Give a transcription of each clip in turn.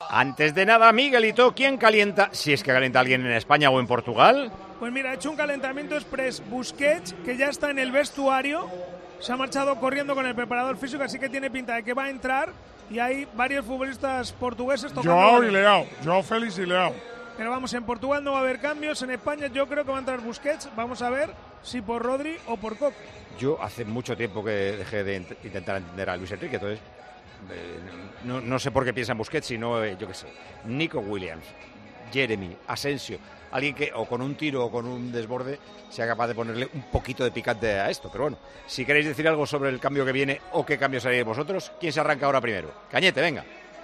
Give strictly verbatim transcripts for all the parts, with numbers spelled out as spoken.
Antes de nada, Miguelito, ¿quién calienta? Si es que calienta alguien en España o en Portugal. Pues mira, ha hecho un calentamiento express Busquets, que ya está en el vestuario. Se ha marchado corriendo con el preparador físico, así que tiene pinta de que va a entrar. Y hay varios futbolistas portugueses tocando. Joao y Leao, Joao Félix y Leao. Pero vamos, en Portugal no va a haber cambios. En España yo creo que va a entrar Busquets. Vamos a ver si por Rodri o por Koch. Yo hace mucho tiempo que dejé de int- intentar entender a Luis Enrique, entonces eh, no, no sé por qué piensa en Busquets, sino, eh, yo qué sé, Nico Williams, Jeremy, Asensio, alguien que o con un tiro o con un desborde sea capaz de ponerle un poquito de picante a esto. Pero bueno, si queréis decir algo sobre el cambio que viene o qué cambios haréis vosotros, ¿quién se arranca ahora primero? Cañete, venga.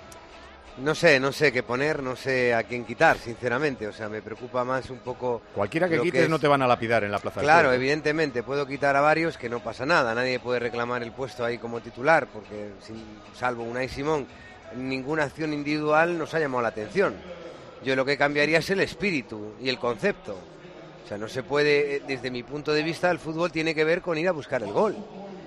No sé, no sé qué poner, no sé a quién quitar, sinceramente. O sea, me preocupa más un poco... Cualquiera que lo quites que es... no te van a lapidar en la plaza. Claro, del evidentemente, puedo quitar a varios que no pasa nada. Nadie puede reclamar el puesto ahí como titular, porque sin, salvo Unai Simón, ninguna acción individual nos ha llamado la atención. Yo lo que cambiaría es el espíritu y el concepto. O sea, no se puede, desde mi punto de vista, el fútbol tiene que ver con ir a buscar el gol.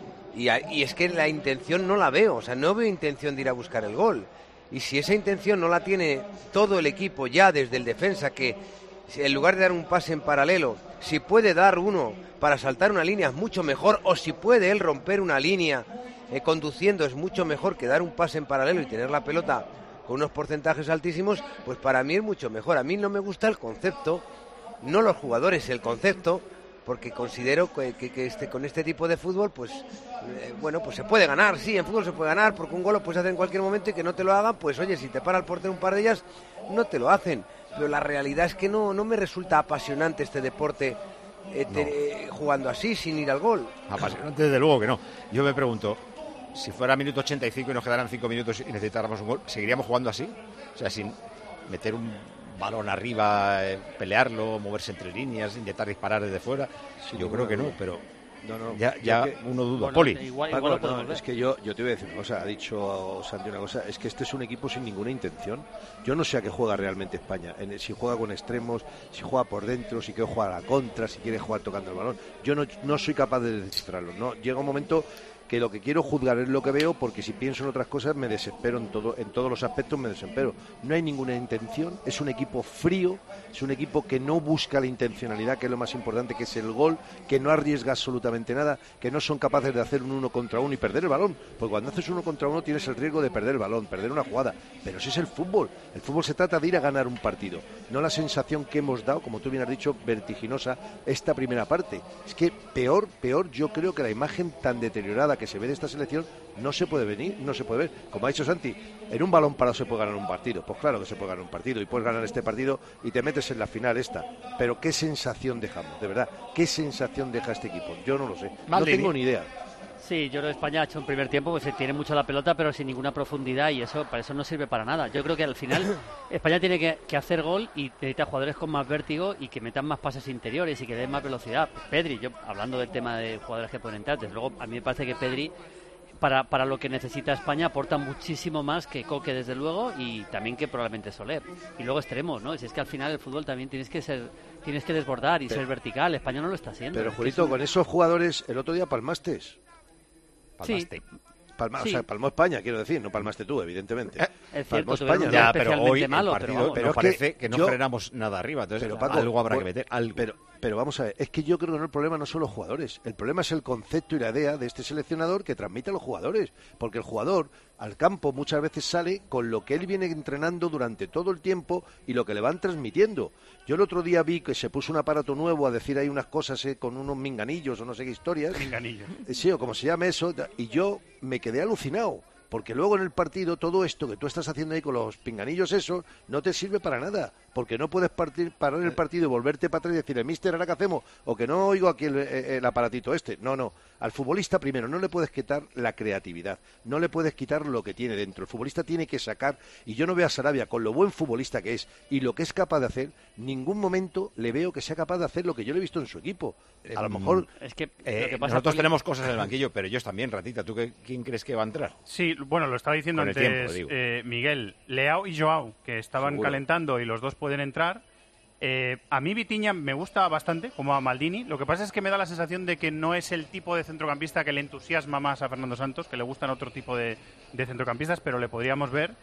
Y, a, y es que la intención no la veo, o sea, no veo intención de ir a buscar el gol. Y si esa intención no la tiene todo el equipo ya desde el defensa, que en lugar de dar un pase en paralelo, si puede dar uno para saltar una línea es mucho mejor, o si puede él romper una línea eh, conduciendo es mucho mejor que dar un pase en paralelo y tener la pelota con unos porcentajes altísimos, pues para mí es mucho mejor. A mí no me gusta el concepto, no los jugadores, el concepto, porque considero que, que, que este, con este tipo de fútbol, pues, eh, bueno, pues se puede ganar, sí, en fútbol se puede ganar, porque un gol lo puedes hacer en cualquier momento y que no te lo hagan, pues oye, si te para el portero un par de ellas, no te lo hacen. Pero la realidad es que no, no me resulta apasionante este deporte eh, te, No. eh, jugando así, sin ir al gol. Apasionante, desde luego que no. Yo me pregunto, si fuera minuto ochenta y cinco y nos quedaran cinco minutos y necesitáramos un gol, ¿seguiríamos jugando así? O sea, sin meter un balón arriba, eh, pelearlo, moverse entre líneas, intentar disparar desde fuera. Sí, yo creo que no, pero no, no, ya, ya que, uno duda. Bueno, Poli. Igual, Paco, igual no, no, es que yo, yo te voy a decir una cosa, ha dicho Santi una cosa, es que este es un equipo sin ninguna intención. Yo no sé a qué juega realmente España, en, si juega con extremos, si juega por dentro, si quiere jugar a la contra, si quiere jugar tocando el balón. Yo no, no soy capaz de descifrarlo, ¿no? Llega un momento que lo que quiero juzgar es lo que veo, porque si pienso en otras cosas me desespero en todo, en todos los aspectos me desespero. No hay ninguna intención, es un equipo frío, es un equipo que no busca la intencionalidad, que es lo más importante, que es el gol, que no arriesga absolutamente nada, que no son capaces de hacer un uno contra uno y perder el balón, porque cuando haces uno contra uno tienes el riesgo de perder el balón, perder una jugada, pero ese es el fútbol, el fútbol se trata de ir a ganar un partido, no la sensación que hemos dado, como tú bien has dicho, vertiginosa, esta primera parte. Es que peor, peor yo creo que la imagen tan deteriorada que se ve de esta selección no se puede venir, no se puede ver. Como ha dicho Santi, en un balón parado se puede ganar un partido. Pues claro que se puede ganar un partido y puedes ganar este partido y te metes en la final esta. Pero qué sensación dejamos, de verdad, qué sensación deja este equipo. Yo no lo sé, no tengo ni idea. Sí, yo creo que España ha hecho un primer tiempo, pues se tiene mucho la pelota, pero sin ninguna profundidad, y eso para eso no sirve para nada. Yo creo que al final España tiene que, que hacer gol y necesita jugadores con más vértigo y que metan más pases interiores y que den más velocidad. Pedri, yo hablando del tema de jugadores que pueden entrar, desde luego a mí me parece que Pedri para, para lo que necesita España aporta muchísimo más que Koke, desde luego, y también que probablemente Soler. Y luego extremos, ¿no? Si es que al final el fútbol también tienes que ser tienes que desbordar y pero, ser vertical. España no lo está haciendo. Pero Julito, con esos jugadores el otro día palmaste. Palmaste. Sí. Palma, sí. O sea, palmó España, quiero decir, no palmaste tú, evidentemente. Eh, es cierto, España, ya, pero hoy malo, el partido pero, vamos, pero parece que, que no yo, frenamos nada arriba, entonces pero, Paco, algo habrá que meter. Algo. Pero, pero vamos a ver, es que yo creo que no, el problema no son los jugadores, el problema es el concepto y la idea de este seleccionador que transmite a los jugadores, porque el jugador al campo muchas veces sale con lo que él viene entrenando durante todo el tiempo y lo que le van transmitiendo. Yo el otro día vi que se puso un aparato nuevo a decir ahí unas cosas eh, con unos minganillos o no sé qué historias. Minganillos. Eh, sí, o como se llame eso, y yo me quedé alucinado. Porque luego en el partido todo esto que tú estás haciendo ahí con los pinganillos esos no te sirve para nada, porque no puedes partir, parar el partido y volverte para atrás y decirle, mister, ¿ahora qué hacemos? O que no oigo aquí el, el aparatito este. No, no. Al futbolista primero no le puedes quitar la creatividad, no le puedes quitar lo que tiene dentro. El futbolista tiene que sacar, y yo no veo a Sarabia con lo buen futbolista que es y lo que es capaz de hacer, ningún momento le veo que sea capaz de hacer lo que yo le he visto en su equipo. A lo mejor... Es que, eh, lo que pasa nosotros por... tenemos cosas en el banquillo, pero ellos también, Ratita. ¿Tú qué, quién crees que va a entrar? Sí, bueno, lo estaba diciendo Con el antes tiempo, eh, Miguel, Leao y Joao, que estaban Seguro. calentando y los dos pueden entrar. Eh, a mí Vitinha me gusta bastante, como a Maldini. Lo que pasa es que me da la sensación de que no es el tipo de centrocampista que le entusiasma más a Fernando Santos, que le gustan otro tipo de, de centrocampistas, pero le podríamos ver.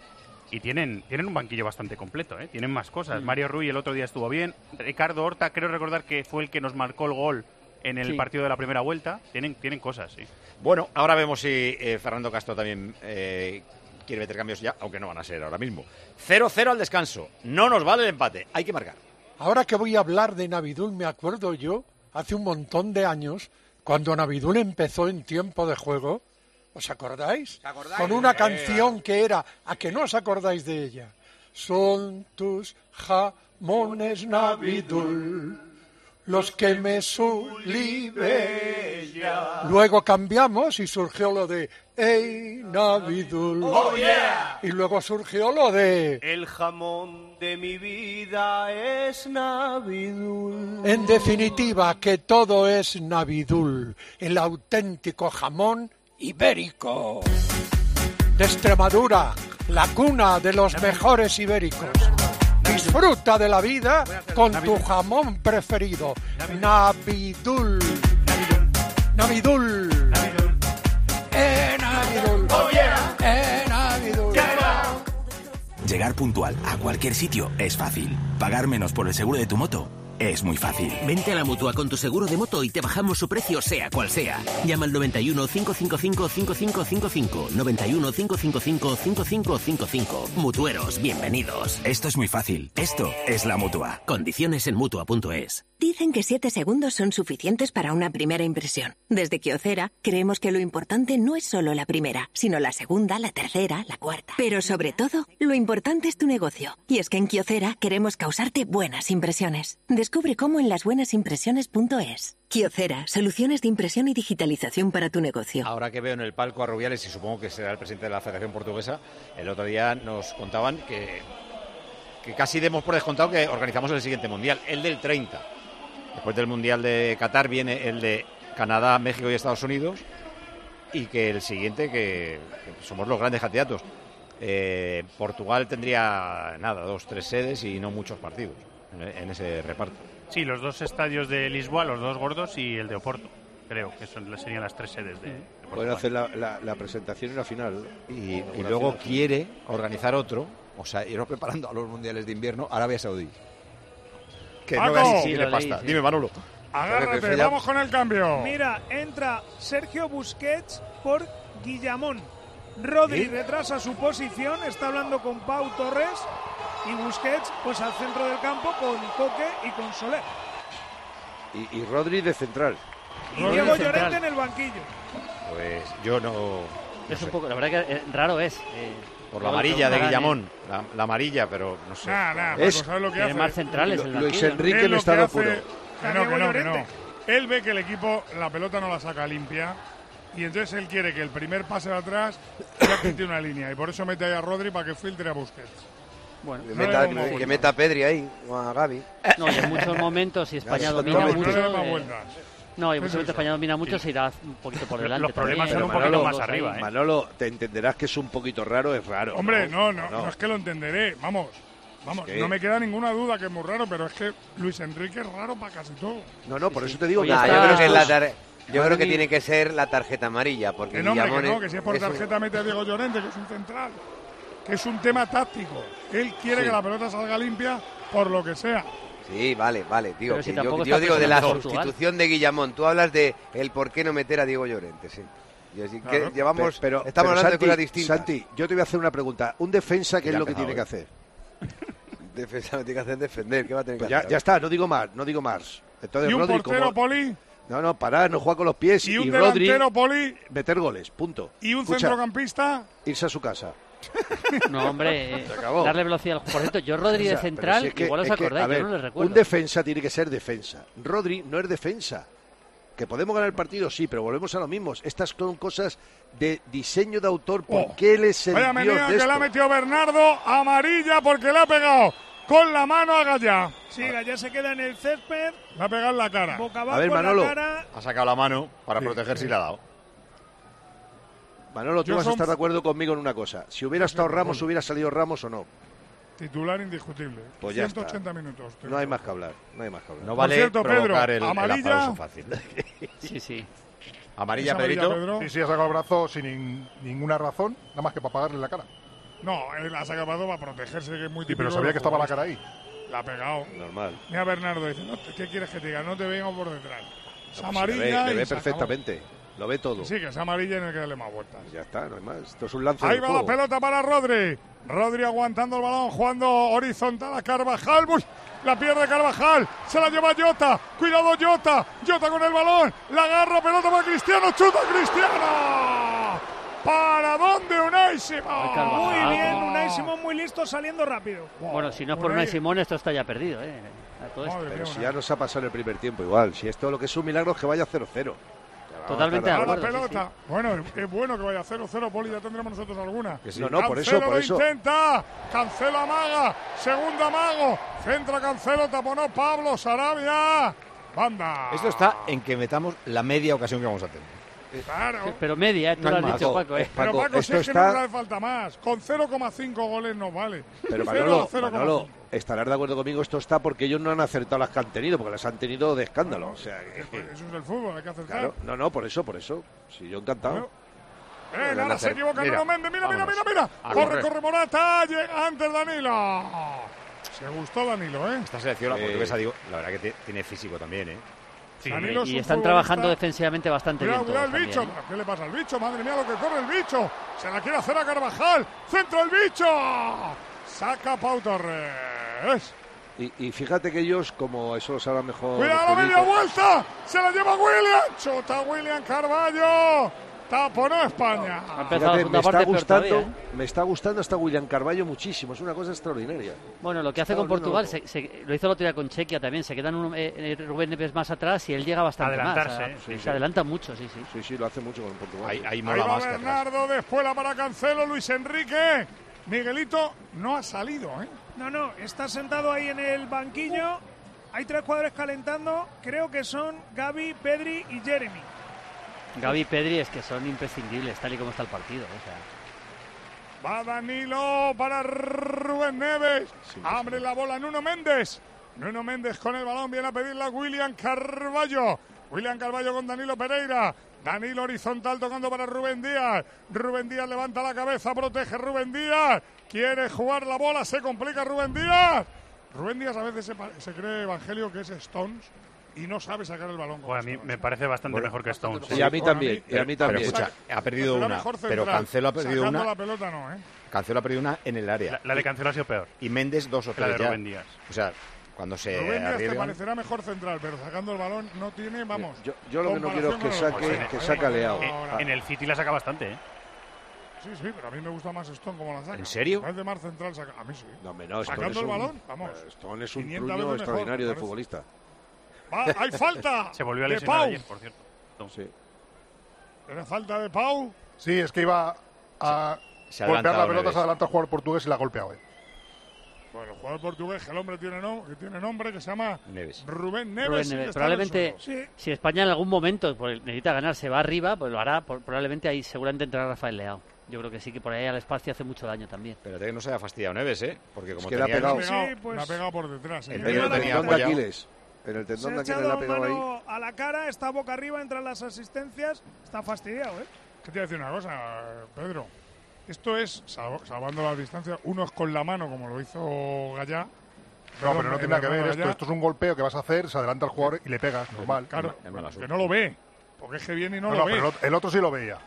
y tienen, tienen un banquillo bastante completo, ¿eh? Tienen más cosas. Mm. Mario Rui el otro día estuvo bien. Ricardo Horta, creo recordar que fue el que nos marcó el gol en el Sí. partido de la primera vuelta. Tienen, tienen cosas, sí. Bueno, ahora vemos si eh, Fernando Castro también eh, quiere meter cambios ya, aunque no van a ser ahora mismo. cero cero al descanso. No nos vale el empate. Hay que marcar. Ahora que voy a hablar de Navidul, me acuerdo yo, hace un montón de años, cuando Navidul empezó en tiempo de juego, ¿os acordáis? ¿Os acordáis? Con una Eh, canción que era, ¿a que no os acordáis de ella? Son tus jamones Navidul, los que me sulibella. Luego cambiamos y surgió lo de Ey Navidul. Oh, yeah. Y luego surgió lo de El jamón de mi vida es Navidul. En definitiva, que todo es Navidul, el auténtico jamón ibérico. De Extremadura, la cuna de los mejores ibéricos. Disfruta de la vida con tu jamón preferido. Navidul. Navidul. Eh, Navidul. Eh, Navidul. Llegar puntual a cualquier sitio es fácil. Pagar menos por el seguro de tu moto es muy fácil. Vente a la Mutua con tu seguro de moto y te bajamos su precio sea cual sea. Llama al noventa y uno, cinco cinco cinco, cinco cinco cinco cinco. noventa y uno, cinco cinco cinco, cinco cinco cinco cinco. Mutueros, bienvenidos. Esto es muy fácil. Esto es la Mutua. Condiciones en Mutua punto es. Dicen que siete segundos son suficientes para una primera impresión. Desde Kyocera creemos que lo importante no es solo la primera, sino la segunda, la tercera, la cuarta. Pero sobre todo, lo importante es tu negocio. Y es que en Kyocera queremos causarte buenas impresiones. Descubre cómo en las buenas impresiones punto es. Kyocera, soluciones de impresión y digitalización para tu negocio. Ahora que veo en el palco a Rubiales, y supongo que será el presidente de la Federación Portuguesa, el otro día nos contaban que, que casi demos por descontado que organizamos el siguiente Mundial, el del treinta. Después del Mundial de Qatar viene el de Canadá, México y Estados Unidos, y que el siguiente, que, que somos los grandes candidatos. Eh, Portugal tendría, nada, dos, tres sedes y no muchos partidos en, en ese reparto. Sí, los dos estadios de Lisboa, los dos gordos y el de Oporto. Creo que son, serían las tres sedes de, de Portugal. Pueden hacer la, la, la presentación y la final. Y, y luego quiere organizar otro, o sea, irnos preparando a los mundiales de invierno, Arabia Saudí. Que Paco. no veas Sí, si lo le leí, pasta. sí. Dime, Manolo. Agárrate, ya- vamos con el cambio. Mira, entra Sergio Busquets por Guillamón. Rodri ¿Eh? retrasa su posición, está hablando con Pau Torres y Busquets pues al centro del campo con Coque y con Soler. Y, y Rodri de central. Y Diego Llorente en el banquillo. Pues yo no... Es un poco, la verdad que eh, raro es. eh, Por la todo amarilla de Varane. Guillamón. La, la amarilla, pero no sé. Nah, nah, Es- Paco, ¿sabes lo que Tiene hace? más centrales el Luis banquillo. Enrique Él no lo está que de hace- apuro. Que no, que no, que no. Él ve que el equipo la pelota no la saca limpia y entonces él quiere que el primer pase de atrás ya quite una línea y por eso mete ahí a Rodri para que filtre a Busquets. Bueno, Que No meta, le damos que vueltas. meta a Pedri ahí, o a Gavi. No, y en muchos momentos, si España Claro, domina no, mucho. no le damos eh, vueltas. no, y en ¿Qué muchos es momentos eso? España domina mucho, se irá un poquito por delante. Los problemas también. son un Pero poquito Manolo, más arriba, ¿eh? Manolo, te entenderás que es un poquito raro, es raro. Hombre, no, no, no, es que lo entenderé. Vamos, vamos, Es que- no me queda ninguna duda que es muy raro, pero es que Luis Enrique es raro para casi todo. No, no, por eso te digo Oye, que Nah, está- yo creo que, es la tar- yo Madre creo que mía. tiene que ser la tarjeta amarilla, porque Que no, hombre, que Guillamón no, que si es por es un- tarjeta mete a Diego Llorente, que es un central, que es un tema táctico. Él quiere Sí. que la pelota salga limpia por lo que sea. Sí, vale, vale, digo, Pero si que yo, tampoco yo está digo de la presionando Portugal. sustitución de Guillamón. Tú hablas de el por qué no meter a Diego Llorente, sí. Yo sí que Claro. llevamos, Pero, estamos pero, hablando Santi, de cosas distintas. Santi, yo te voy a hacer una pregunta. Un defensa, ¿qué Ya es ha lo que empezado, tiene que ¿eh? hacer? Defensa no tiene que hacer defender, ¿qué va a tener Pues que ya, hacer? ya está, no digo más, no digo más. Entonces, Y un Rodri, portero como- Poli No, no, parar, no juega con los pies. y Y, un Rodri, delantero Poli meter goles, punto. y un Escucha, centrocampista. irse a su casa. No, hombre, eh, Se acabó. darle velocidad. Por cierto, yo Rodri O de sea, central, pero si es que- igual os es que, acordáis, a ver, yo no le recuerdo. un defensa tiene que ser defensa. Rodri no es defensa. Que podemos ganar el partido, sí, pero volvemos a lo mismo. Estas son cosas de diseño de autor. ¿Por Oh, qué él es el Vaya dios menea de que esto? le ha metido Bernardo, amarilla porque le ha pegado con la mano a Gallá. Sí, Gallá se queda en el césped. Le ha pegado en la cara. Boca abajo A ver, en Manolo. la cara. Ha sacado la mano para Sí, proteger si le ha dado. Manolo, tú Yo vas a son- estar de acuerdo conmigo en una cosa. Si hubiera estado Ramos, hubiera salido Ramos o no. Titular indiscutible. Pues ya ciento ochenta está. minutos. No hay más que hablar. No hay más que hablar. No Por vale cierto, provocar Pedro, el, el amarilla. aplauso fácil. Sí, sí. Amarilla, ¿Es amarilla, Pedrito. Pedro? Sí, sí, ha sacado el brazo sin nin- ninguna razón, nada más que para pagarle la cara. No, él ha sacado para protegerse, que es muy Sí, típico. pero sabía que estaba la cara ahí. La ha pegado. Normal. Mira Bernardo, dice, no, ¿qué quieres que te diga? No te vengo por detrás. Es No, amarilla pues le ve, le y ve se acabó. perfectamente. Lo ve todo. Sí, que es amarilla y no hay que darle más vueltas. Ya está, no hay más. Esto es un lance Ahí del va juego. la pelota para Rodri. Rodri aguantando el balón, jugando horizontal a Carvajal. Uy, la pierde Carvajal. Se la lleva Jota. Cuidado Jota. Jota con el balón. La agarra, pelota para Cristiano. Chuta Cristiano. ¿Para dónde Unai Simón? Muy bien, Unai Simón muy listo, saliendo rápido. Bueno, si no es por Unai Simón, esto está ya perdido, ¿eh? A todo esto. Pero si ya nos ha pasado en el primer tiempo igual. Si esto lo que es un milagro es que vaya cero cero. Totalmente de Ahora acuerdo. la pelota. Bueno, es bueno que vaya cero cero, Poli, ya tendremos nosotros alguna. Sí. No, no, por eso, Cancelo por lo eso. intenta. Cancelo amaga. Segunda amago. Centra Cancelo, taponó Pablo Sarabia. Banda. Esto está en que metamos la media ocasión que vamos a tener. Claro. Pero media, ¿eh? Tú No lo hay has más. dicho, Paco, ¿eh? Pero Paco, si esto es que está- no le hace falta más. Con cero coma cinco goles no vale. Pero Cero Manolo, a cero coma Manolo, cinco. estarás de acuerdo conmigo, esto está porque ellos no han acertado las que han tenido, porque las han tenido de escándalo. O sea, que- Eso es el fútbol, hay que acertar. claro, no, no, por eso, por eso. Sí, yo encantado. Eh, ahora se equivoca Mira, Nuno Méndez, mira, mira, mira, vámonos. mira. A Corre, correr. corre Morata, llega antes Danilo. Se gustó Danilo, ¿eh? Esta selección, la Eh, portuguesa, digo, la verdad que te- tiene físico también, ¿eh? Sí, Danilo es y un están futbolista- trabajando defensivamente bastante Cuidado, bien cuidado todos el bicho. también, ¿eh? ¿Qué le pasa al bicho? Madre mía, lo que corre el bicho. Se la quiere hacer a Carvajal. Centro el bicho. Saca Pau Torres. Y, y fíjate que ellos, como eso lo saben mejor. Cuidado la media Felipe, vuelta. Se la lleva William. Chuta William Carballo. Taponó España. fíjate, me está gustando, me está gustando hasta William Carballo muchísimo. Es una cosa extraordinaria. Bueno, lo que hace Está con volviendo Portugal, loco. se, se- lo hizo el otro día con Chequia también, se quedan un, eh, eh, Rubén Neves más atrás y él llega bastante más. Adelantarse, o sea, ¿eh? Sí, se sí. adelanta mucho, sí, sí. Sí, sí, lo hace mucho con Portugal. Ahí, ahí Ahí mola va más que atrás. Bernardo, después la para Cancelo, Luis Enrique. Miguelito no ha salido, ¿eh? No, no, está sentado ahí en el banquillo. Hay tres jugadores calentando. Creo que son Gavi, Pedri y Jeremy. Gavi y Pedri es que son imprescindibles, tal y como está el partido. O sea. Va Danilo para Rubén Neves. Abre la bola Nuno Méndez. Nuno Méndez con el balón. Viene a pedirla William Carballo. William Carballo con Danilo Pereira. Danilo horizontal tocando para Rubén Díaz. Rubén Díaz levanta la cabeza, protege Rubén Díaz. Quiere jugar la bola, se complica Rubén Díaz. Rubén Díaz a veces se, pa- se cree, Evangelio, que es Stones y no sabe sacar el balón. como Bueno, a mí Stones. me parece bastante Bueno, mejor que Stones. Y a mí Bueno, también, y a mí Pero también. escucha, ha perdido Será una, mejor pero central. Cancelo ha perdido Sacando una. la pelota no, ¿eh? Cancelo ha perdido una en el área. La, la de Cancelo ha sido peor. Y Méndez dos o La de tres ya. Rubén Díaz. O sea, cuando se Rubén Díaz te arriesgan... parecerá mejor central, pero sacando el balón no tiene, vamos. Yo, yo lo que no quiero es que comparación con saque, los- que saque a Leao. En, en el City la saca bastante, ¿eh? Sí, sí, pero a mí me gusta más Stone como la saca. ¿En serio? En vez de más central, saca. A mí sí. No, hombre, no, Stone Sacando es el un- balón, vamos. Stone es un quinientas truño veces mejor, extraordinario de parece. futbolista. Va, hay falta. Se volvió a de lesionar Pau. ayer, por cierto. Sí. Era falta de Pau. Sí, es que iba a Se ha golpear la adelantado pelota, Neves. se adelanta el jugador portugués y la ha golpeado. eh. Bueno, el jugador portugués, que el hombre tiene, no, que tiene nombre, que se llama Neves. Rubén Neves. Rubén y Neves. que está en el Probablemente, suelo. Sí. si España en algún momento pues, necesita ganar, se va arriba, pues lo hará. Por- probablemente ahí seguramente entrará Rafael Leao. Yo creo que sí, que por ahí al espacio hace mucho daño también. Espérate que no se haya fastidiado Neves, ¿eh? Porque como que le ha tenía- pegado. Le ha pegado, Sí, pues- le ha pegado por detrás. ¿eh? El En medio el lo tenía tendón de apoyado. Aquiles. En el Se tendón ha de Aquiles le echado ha pegado ahí. mano a la cara, está boca arriba, entran las asistencias. Está fastidiado, ¿eh? ¿Qué te voy a decir una cosa, Pedro? Esto es, sal- salvando la distancia, uno es con la mano, como lo hizo Gallá. No, pero no tiene nada que ver esto. Gallá. Esto es un golpeo que vas a hacer, se adelanta el jugador y le pegas, normal. Claro, Es mala suerte. que no lo ve. Porque es que viene y no, No, lo no, ve. pero el otro, el otro sí lo veía.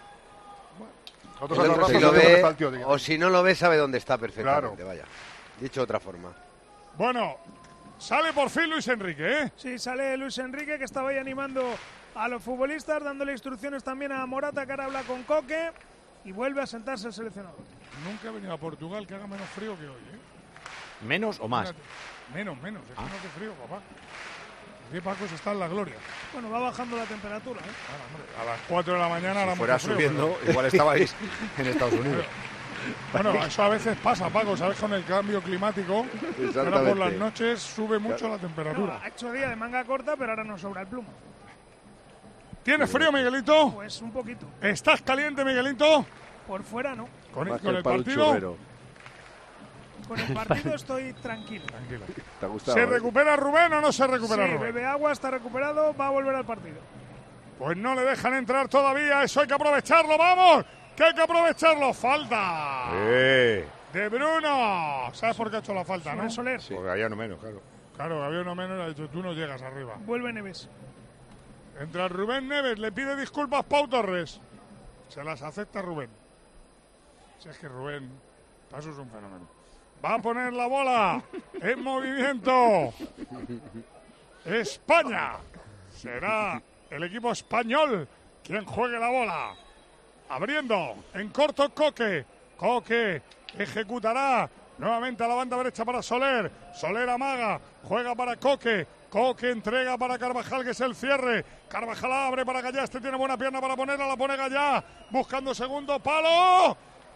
El otro se El agarra otro y si lo sabe dónde ve, está el tío, tío. o si no lo ve, sabe dónde está perfectamente. Claro. Vaya. Dicho de otra forma. Bueno, sale por fin Luis Enrique, ¿eh? Sí, sale Luis Enrique, que estaba ahí animando a los futbolistas, dándole instrucciones también a Morata, que ahora habla con Coque, y vuelve a sentarse el seleccionador. Nunca he venido a Portugal que haga menos frío que hoy, ¿eh? ¿Menos o más? Menos, menos. Es que Ah. no hace frío, papá. Aquí Paco se está en la gloria. Bueno, va bajando la temperatura, ¿eh? Ahora, hombre, a las cuatro de la mañana ahora Si fuera mucho frío, subiendo, pero- igual estabais en Estados Unidos. Bueno, eso a veces pasa, Paco, ¿sabes? Con el cambio climático, que ahora por Exactamente. las noches sube mucho la No, temperatura. ha hecho día de manga corta, pero ahora no sobra el pluma. ¿Tienes frío, Miguelito? Pues un poquito. ¿Estás caliente, Miguelito? Por fuera no. Con, Más con que el para un partido. churrero. Con el partido estoy tranquilo. Tranquilo. ¿Te ha gustado? ¿Se eh? recupera Rubén o no se Sí, recupera Rubén? bebe agua, está recuperado, va a volver al partido. Pues no le dejan entrar todavía, eso hay que aprovecharlo, vamos, que hay que aprovecharlo. Falta Eh. de Bruno. ¿Sabes por qué ha hecho la falta, no? Soler. Sí. Porque había uno menos, claro. Claro, había uno menos y ha dicho, tú no llegas arriba. Vuelve Neves. Entra Rubén Neves, le pide disculpas Pau Torres. Se las acepta Rubén. Si es que Rubén, paso es un fenómeno. Va a poner la bola en movimiento. España. Será el equipo español quien juegue la bola. Abriendo en corto Coque. Coque ejecutará nuevamente a la banda derecha para Soler. Soler amaga, juega para Coque. Coque entrega para Carvajal, que es el cierre. Carvajal abre para Gallá. Este tiene buena pierna para ponerla. La pone Gallá. Buscando segundo palo.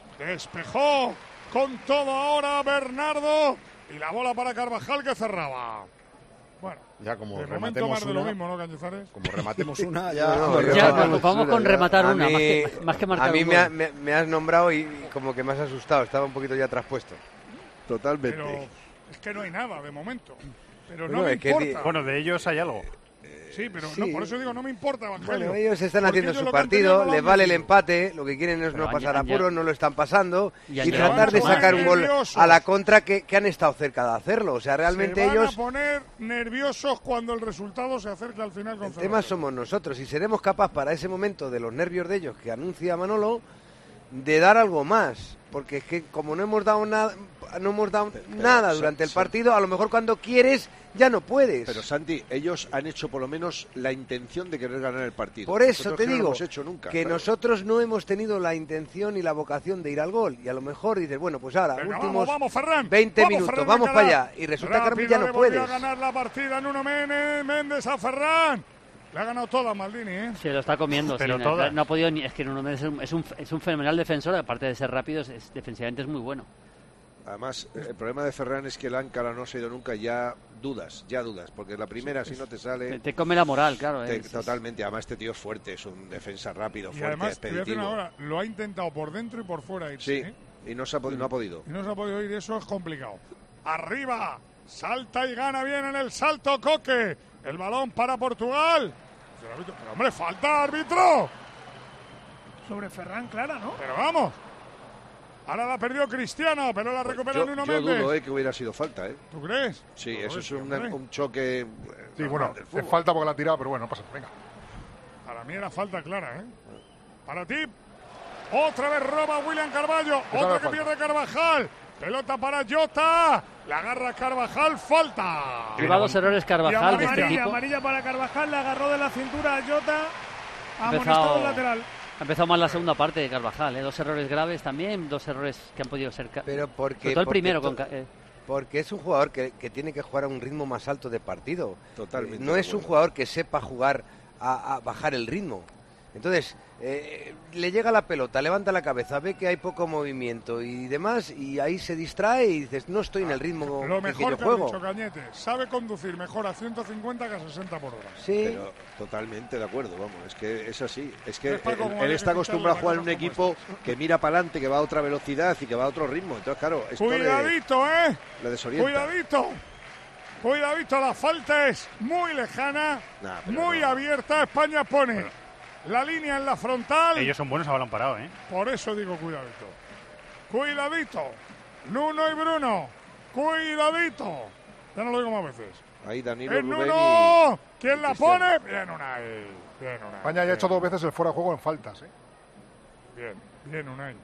Despejó con todo ahora Bernardo. Y la bola para Carvajal, que cerraba. Bueno, ya como de momento rematemos más de una, lo mismo, ¿no, Cañizares? Como rematemos una, ya... No, no, ya no, nos vamos con rematar a una, mí, más, que, más que marcar A mí un me, ha, gol. me, me has nombrado y, y como que me has asustado. Estaba un poquito ya traspuesto. Totalmente. Pero es que no hay nada de momento. Pero Bueno, no me es que importa. di- Bueno, de ellos hay algo. Sí, pero Sí. no, por eso digo, no me importa, Evangelio. Bueno, ellos están Porque haciendo ellos su lo que han tenido partido, no lo les han vale el metido. empate, lo que quieren es no Pero pasar han- han- apuros, no lo están pasando Y y, han llegado- tratar de Se van a sacar un poner gol nerviosos. a la contra que, que han estado cerca de hacerlo. O sea, realmente se van ellos, a poner nerviosos cuando el resultado se acerca al final con el Ferran. tema somos nosotros y seremos capaces para ese momento de los nervios de ellos que anuncia Manolo de dar algo más. Porque es que como no hemos dado nada, no hemos dado Pero, nada Sa- durante el Sa- partido, a lo mejor cuando quieres ya no puedes. Pero Santi, ellos han hecho por lo menos la intención de querer ganar el partido. Por eso Nosotros te que no digo lo hemos hecho nunca, que claro. nosotros no hemos tenido la intención y la vocación de ir al gol. Y a lo mejor dices, bueno, pues ahora, Venga, últimos vamos, vamos, Ferran. veinte Vamos, minutos, Ferran vamos Alcalá. para allá. Y resulta que ahora Rápido ya le no volvió puedes. a ganar la partida Nuno Méndez, Méndez a Ferran. Le ha ganado toda Maldini, ¿eh? Se lo está comiendo. Pero sí, todas. no, no ha podido ni. Es que Nuno Méndez es un, es un, es un fenomenal defensor, aparte de ser rápido, es, es- defensivamente es muy bueno. Además, eh, el problema de Ferran es que el Ankara no se ha ido nunca, ya dudas, ya dudas, porque la primera, si no te sale... Te, te come la moral, claro. te- es- es- totalmente, además este tío es fuerte, es un defensa rápido, Y fuerte, además, te voy a decir expeditivo. una hora, lo ha intentado por dentro y por fuera irse, Sí, ¿eh? y no, se ha, pod- no ha podido. Y no se ha podido ir, eso es complicado. Arriba, salta y gana bien en el salto Coque. El balón para Portugal. Pero, hombre, falta, árbitro. Sobre Ferran, clara, ¿no? Pero vamos. Ahora la perdió Cristiano, pero la recupera Yo, Nuno yo Méndez. dudo eh, que hubiera sido falta, ¿eh? ¿Tú crees? Sí, Joder, eso es sí, un, hombre. un choque... eh, Sí, normal bueno, del es fútbol. falta porque la ha tirado, pero bueno, no pasa nada. Venga. Para mí era falta clara, ¿eh? Para ti. Otra vez roba William Carballo. Esa Otra era que falta. pierde Carvajal. Pelota para Jota. La agarra Carvajal. Falta. Lleva dos errores Y Carvajal de este Amarilla, tipo. amarilla para Carvajal, le agarró de la cintura a Jota. Ha Ha amonestado empezado, el lateral. ha empezado mal la segunda parte de Carvajal, ¿eh? Dos errores graves también, dos errores que han podido ser... ca- Pero porque, Sobre todo el porque primero. to- Con, ca- eh, porque es un jugador que, que tiene que jugar a un ritmo más alto de partido. Totalmente Eh, No de es un acuerdo. jugador que sepa jugar a, a bajar el ritmo. Entonces, eh, le llega la pelota, levanta la cabeza, ve que hay poco movimiento y demás, y ahí se distrae y dices, no estoy en el ritmo Lo en que mejor yo que ha juego. dicho Cañete. Sabe conducir mejor a ciento cincuenta que a sesenta por hora. Sí, Pero totalmente de acuerdo, vamos, es que es así. Es que Es para él, como él había está que acostumbrado a quitarle jugar en un las cosas equipo que mira para adelante, que va a otra velocidad y que va a otro ritmo. Entonces, claro, esto le, Cuidadito, ¿eh? le desorienta. Cuidadito. Cuidadito, la falta es muy lejana, Nah, pero muy no. abierta. España pone la línea en la frontal. Ellos son buenos a balón parado, ¿eh? Por eso digo cuidadito. Cuidadito. Nuno y Bruno. Cuidadito. Ya no lo digo más veces. Ahí Danilo, ¡Es Rubén Nuno! y- ¿Quién y la Cristiano. pone? Bien, Unai. Bien, Unai. España ya ha Bien. hecho dos veces el fuera de juego en faltas. ¿eh? Bien, bien, Unai.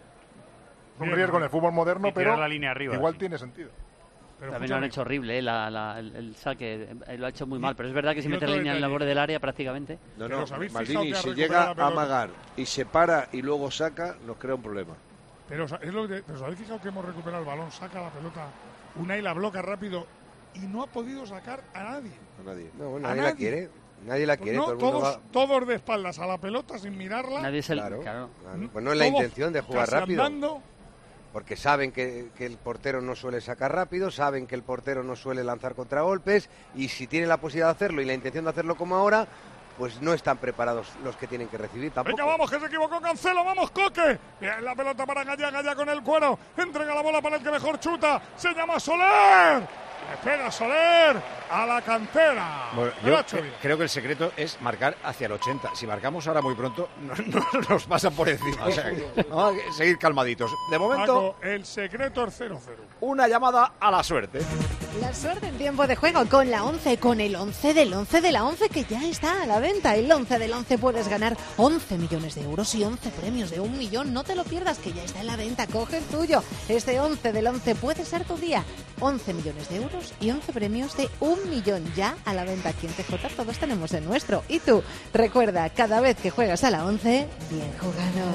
Un Bien, riesgo en Unai. el fútbol moderno, Y tirar pero la línea arriba, igual sí. tiene sentido. Pero también lo han escúchame, hecho horrible, ¿eh? la, la- el, el saque, eh, lo ha hecho muy mal, pero es verdad que si y mete otro la línea en la detalle. borde del área prácticamente... No, Pero no, os habéis Maldini, fijado que ha si recuperado llega la a pelota. amagar y se para y luego saca, nos crea un problema. Pero, es lo que, pero os habéis fijado que hemos recuperado el balón, saca la pelota, Unai la bloca rápido y no ha podido sacar a nadie. A nadie. no, a nadie la nadie. quiere. Nadie la quiere. No, todo el mundo todos, va- todos de espaldas a la pelota sin mirarla. Nadie es el... Claro, claro. claro. Pues no es la Todos intención de jugar casi rápido. andando. Porque saben que, que el portero no suele sacar rápido, saben que el portero no suele lanzar contragolpes y si tiene la posibilidad de hacerlo y la intención de hacerlo como ahora, pues no están preparados los que tienen que recibir tampoco. Venga, vamos, que se equivocó Cancelo, vamos, Coque. Bien, la pelota para Gallá, Gallá con el cuero. Entrega la bola para el que mejor chuta. Se llama Soler. Le pega Soler a la cantera. Bueno, Lo yo ha hecho cre- bien. creo que el secreto es marcar hacia el ochenta. Si marcamos ahora muy pronto, no, no nos pasan por encima. O sea, que vamos a seguir calmaditos. De momento, Paco, el secreto es cero cero. una llamada a la suerte. La suerte en tiempo de juego con la once, con el once del once de la once que ya está a la venta. El once del once puedes ganar once millones de euros y once premios de un millón. No te lo pierdas, que ya está en la venta. Coge el tuyo. Este once del once puede ser tu día. once millones de euros y once premios de un millón ya a la venta. Aquí en T J todos tenemos el nuestro. Y tú, recuerda, cada vez que juegas a la once, bien jugado.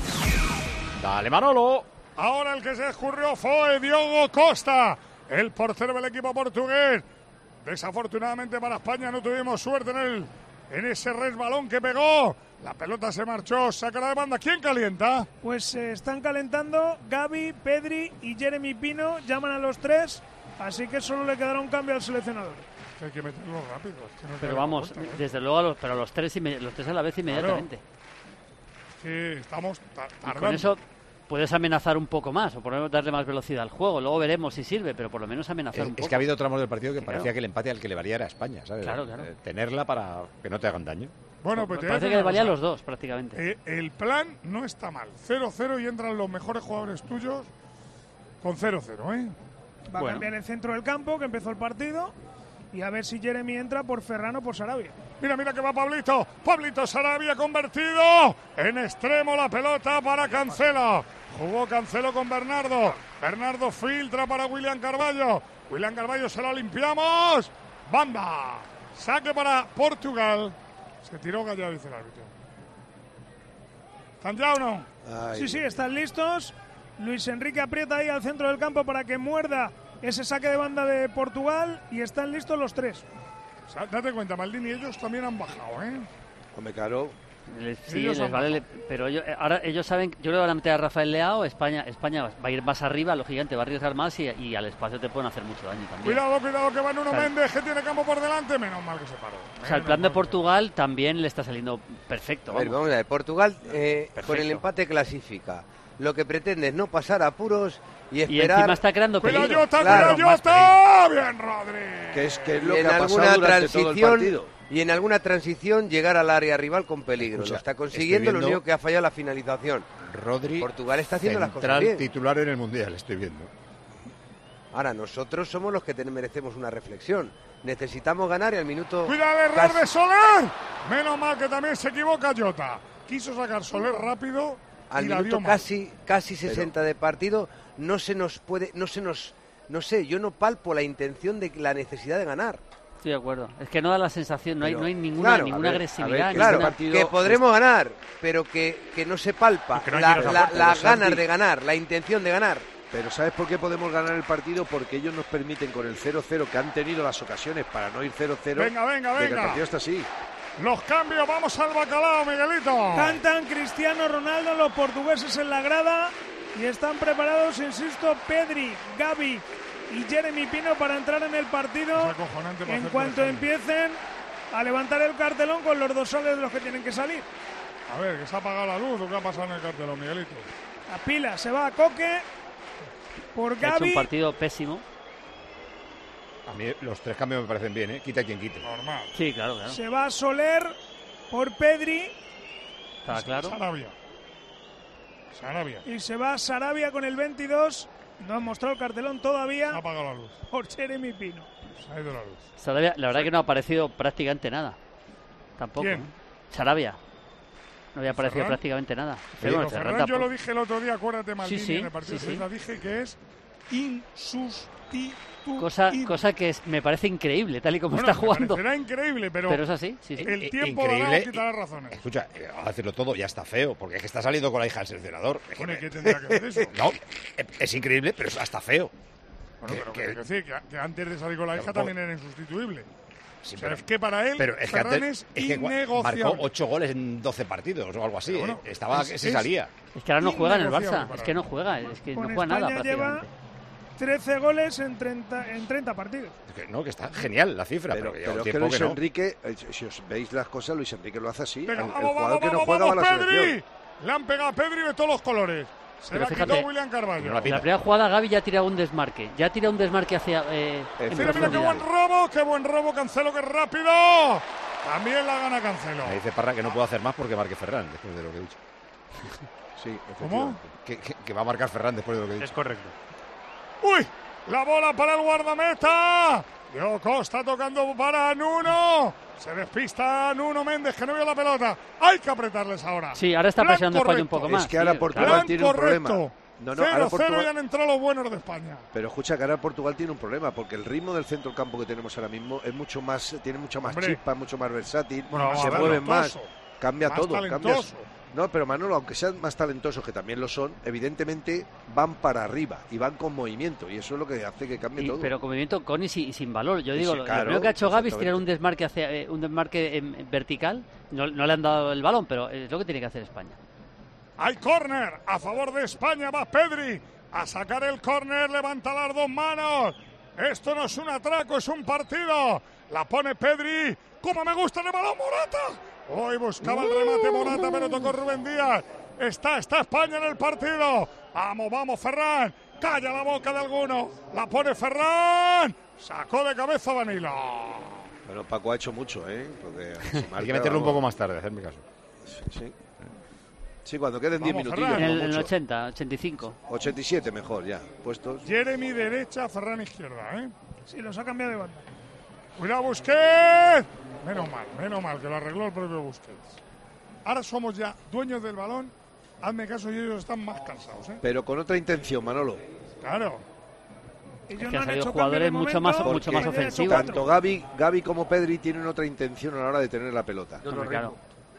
Dale, Manolo. Ahora el que se escurrió fue Diogo Costa, el portero del equipo portugués. Desafortunadamente para España no tuvimos suerte en, el, en ese resbalón que pegó. La pelota se marchó, saca de banda. ¿Quién calienta? Pues se están calentando Gavi, Pedri y Jeremy Pino. Llaman a los tres, así que solo le quedará un cambio al seleccionador. Hay que meterlo rápido. Es que no Pero te vamos, da cuenta, ¿eh? desde luego, a los, pero a los tres, inme- los tres a la vez inmediatamente. Sí, estamos ta- Y tardando. con eso puedes amenazar un poco más, o por lo menos darle más velocidad al juego. Luego veremos si sirve, pero por lo menos amenazar Es, un es poco. que ha habido tramos del partido que Claro. parecía que el empate al que le valía era España, ¿sabes? Claro, claro. Eh, tenerla para que no te hagan daño. Bueno, pues te voy a Parece decir que le una valía a cosa. los dos, prácticamente. Eh, el plan no está mal. cero cero y entran los mejores jugadores tuyos con cero cero, ¿eh? Va Bueno. a cambiar el centro del campo, que empezó el partido. Y a ver si Jeremy entra por Ferran o por Sarabia. Mira, mira que va Pablito. Pablito Sarabia convertido. En extremo la pelota para Cancelo. Jugó Cancelo con Bernardo. Bernardo filtra para William Carballo. William Carballo se la limpiamos. Banda. Saque para Portugal. Se tiró Gallardo, dice el árbitro. ¿Están ya o no? Ay, Sí, sí, están listos. Luis Enrique aprieta ahí al centro del campo para que muerda ese saque de banda de Portugal. Y están listos los tres. O sea, date cuenta, Maldini, ellos también han bajado, ¿eh? Hombre, claro. Les- sí, Ellos les han vale, le- pero ellos, eh, ahora ellos saben, yo creo que van a meter a Rafael Leao. España España va a ir más arriba, lo gigante, va a arriesgar más y, y al espacio te pueden hacer mucho daño también. Cuidado, cuidado, que va Nuno O sea, Méndez, que tiene campo por delante. Menos mal que se paró. O sea, el Menos plan de mal. Portugal también le está saliendo perfecto. A ver, vamos. vamos a ver, Portugal eh, con Perfecto. el empate clasifica. Lo que pretende es no pasar apuros y Y esperar. encima está creando Cuidado, peligro. Jota, Claro, cuidado, más Jota. Bien, Rodri. Que es, que es lo y que en ha pasado alguna durante todo el transición partido. y en alguna transición llegar al área rival con peligro. Escucha, lo está consiguiendo, estoy lo viendo- único que ha fallado la finalización. Rodri, Portugal está haciendo las cosas central bien. titular en el Mundial, estoy viendo. Ahora, nosotros somos los que ten- merecemos una reflexión. Necesitamos ganar y al minuto... Cuidado el error casi- de Soler. Menos mal que también se equivoca Jota. Quiso sacar Soler rápido al y la dio minuto mal. casi casi sesenta de partido no se nos puede, no se nos, no sé, yo no palpo la intención de la necesidad de ganar. Estoy de acuerdo. Es que no da la sensación, no hay, Pero, no hay ninguna, claro, ninguna a ver, agresividad. a ver, Claro, ninguna- partido- que podremos ganar, pero que, que no se palpa Y que no hay la, tiros a la- puerta. las Pero, Santi- ganas de ganar, la intención de ganar. Pero ¿sabes por qué podemos ganar el partido? Porque ellos nos permiten con el cero cero, que han tenido las ocasiones para no ir cero cero. Venga, venga, de que el venga. partido está así. Los cambios, vamos al bacalao, Miguelito. Cantan Cristiano Ronaldo, los portugueses en la grada. Y están preparados, insisto, Pedri, Gavi y Jeremy Pino para entrar en el partido. Es acojonante para En hacer cuanto tres empiecen a levantar el cartelón con los dorsales de los que tienen que salir. A ver, que se ha apagado la luz o qué ha pasado en el cartelón, Miguelito. La pila se va a Coque por Ha hecho un Gavi. partido pésimo. A mí los tres cambios me parecen bien, ¿eh? Quita quien quite. Normal. Sí, claro, claro. Se va Soler por Pedri. Estaba claro. Sarabia. Sarabia. Y se va Sarabia con el veintidós. No ha mostrado el cartelón Se ha todavía apagado la luz. por Jeremy Pino. Se ha ido la luz. Sarabia, la verdad que no ha aparecido prácticamente nada. Tampoco. ¿Quién? ¿eh? Sarabia. No había aparecido ¿Ferran? prácticamente nada. Pero Ferran Ferran, yo tampoco. lo dije el otro día, acuérdate, Maldini, sí, en el partido sí, de sí. Suiza, dije que es insustituible. Cosa, cosa que es- me parece increíble, tal y como Bueno, está me jugando. parecerá increíble, pero, Pero es así, sí, sí. el I- tiempo increíble. no quitará razones. Escucha, eh, a decirlo todo, ya está feo, porque es que está saliendo con la hija del seleccionador. Es que Bueno, ¿y me- qué tendrá que ver eso? No, es, es increíble, pero es hasta feo. Bueno, que- pero que- que, que decir, que, que antes de salir con la hija Pero, también era insustituible. Sí, O sea, pero- es que para él, Pero es que Ferran antes es es que cua- innegociable. marcó ocho goles en doce partidos o algo así. Pero bueno, eh. Estaba es- que se es- salía. Es que ahora no juega en el innegociable Barça. para Es que él. no juega. Es que no Con juega nada España lleva prácticamente. trece goles en treinta, en treinta partidos. Es que, no, que está genial la cifra, Pero, pero, que lleva pero un es que tiempo Luis que no. Enrique, eh, si os veis las cosas, Luis Enrique lo hace así. Venga, el, el vamos, jugador vamos, que no vamos, juega va a vamos, la Pedri. selección. Le han pegado a Pedri de todos los colores. Se Pero la fíjate, quitó William Carballo. en la primera jugada Gavi ya tira un desmarque. Ya tira un desmarque hacia. Eh, en Mira, mira qué profundidad. buen robo, qué buen robo, Cancelo, qué rápido. También la gana Cancelo. Me dice Parra que no puedo hacer más porque marque Ferran, después de lo que he dicho. Sí, ¿Cómo? Que, que, que va a marcar Ferran después de lo que he dicho. Es correcto. ¡Uy! La bola para el guardameta. Diego Costa tocando para Nuno. Se despista Nuno Méndez, que no vio la pelota. Hay que apretarles ahora. Sí, ahora está Plan presionando España un correcto. poco más. Es que ahora tío, Portugal claro. tiene un Correcto. problema. No, no, ahora cero cero Portugal... y han entrado los buenos de España. Pero escucha que ahora Portugal tiene un problema porque el ritmo del centro del campo que tenemos ahora mismo es mucho más, tiene mucha más Hombre. chispa, mucho más versátil, Bueno, se más mueven más, talentoso. cambia Más todo, cambia. talentoso. No, pero Manolo, aunque sean más talentosos, que también lo son, evidentemente van para arriba y van con movimiento y eso es lo que hace que cambie Y- todo. pero con movimiento con y sin, y sin valor. Yo Y digo, sí, lo, claro, lo primero que ha hecho Gavi es exactamente. tirar un desmarque hacia eh, un desmarque en- en vertical. No, no le han dado el balón, pero es lo que tiene que hacer España. Hay córner a favor de España. Va Pedri a sacar el córner. Levanta las dos manos. Esto no es un atraco, es un partido. La pone Pedri. Como me gusta el balón, Morata. Hoy buscaba el remate Morata, pero tocó Rubén Díaz. Está, está España en el partido. Vamos, vamos, Ferran. Calla la boca de alguno. La pone Ferran. Sacó de cabeza Danilo. Bueno, Paco ha hecho mucho, ¿eh? Porque si Hay marca, que meterlo un vamos. poco más tarde, hacerme caso. Sí, sí. Sí, cuando queden diez Vamos, minutillos. Ferran. En no el, en el mucho. ochenta, ochenta y cinco. ochenta y siete mejor ya, puestos. Jeremy derecha, Ferran izquierda, ¿eh? Sí, los ha cambiado de banda. Cuidado, Busquets. Menos mal, menos mal que lo arregló el propio Busquets. Ahora somos ya dueños del balón. Hazme caso y ellos están más cansados, ¿eh? Pero con otra intención, Manolo. Claro. Ellos que no han han salido hecho jugadores cambio de mucho más- momento, mucho más España ha hecho ofensivos. cuatro. Tanto Gavi, Gavi como Pedri tienen otra intención a la hora de tener la pelota. Hombre, claro.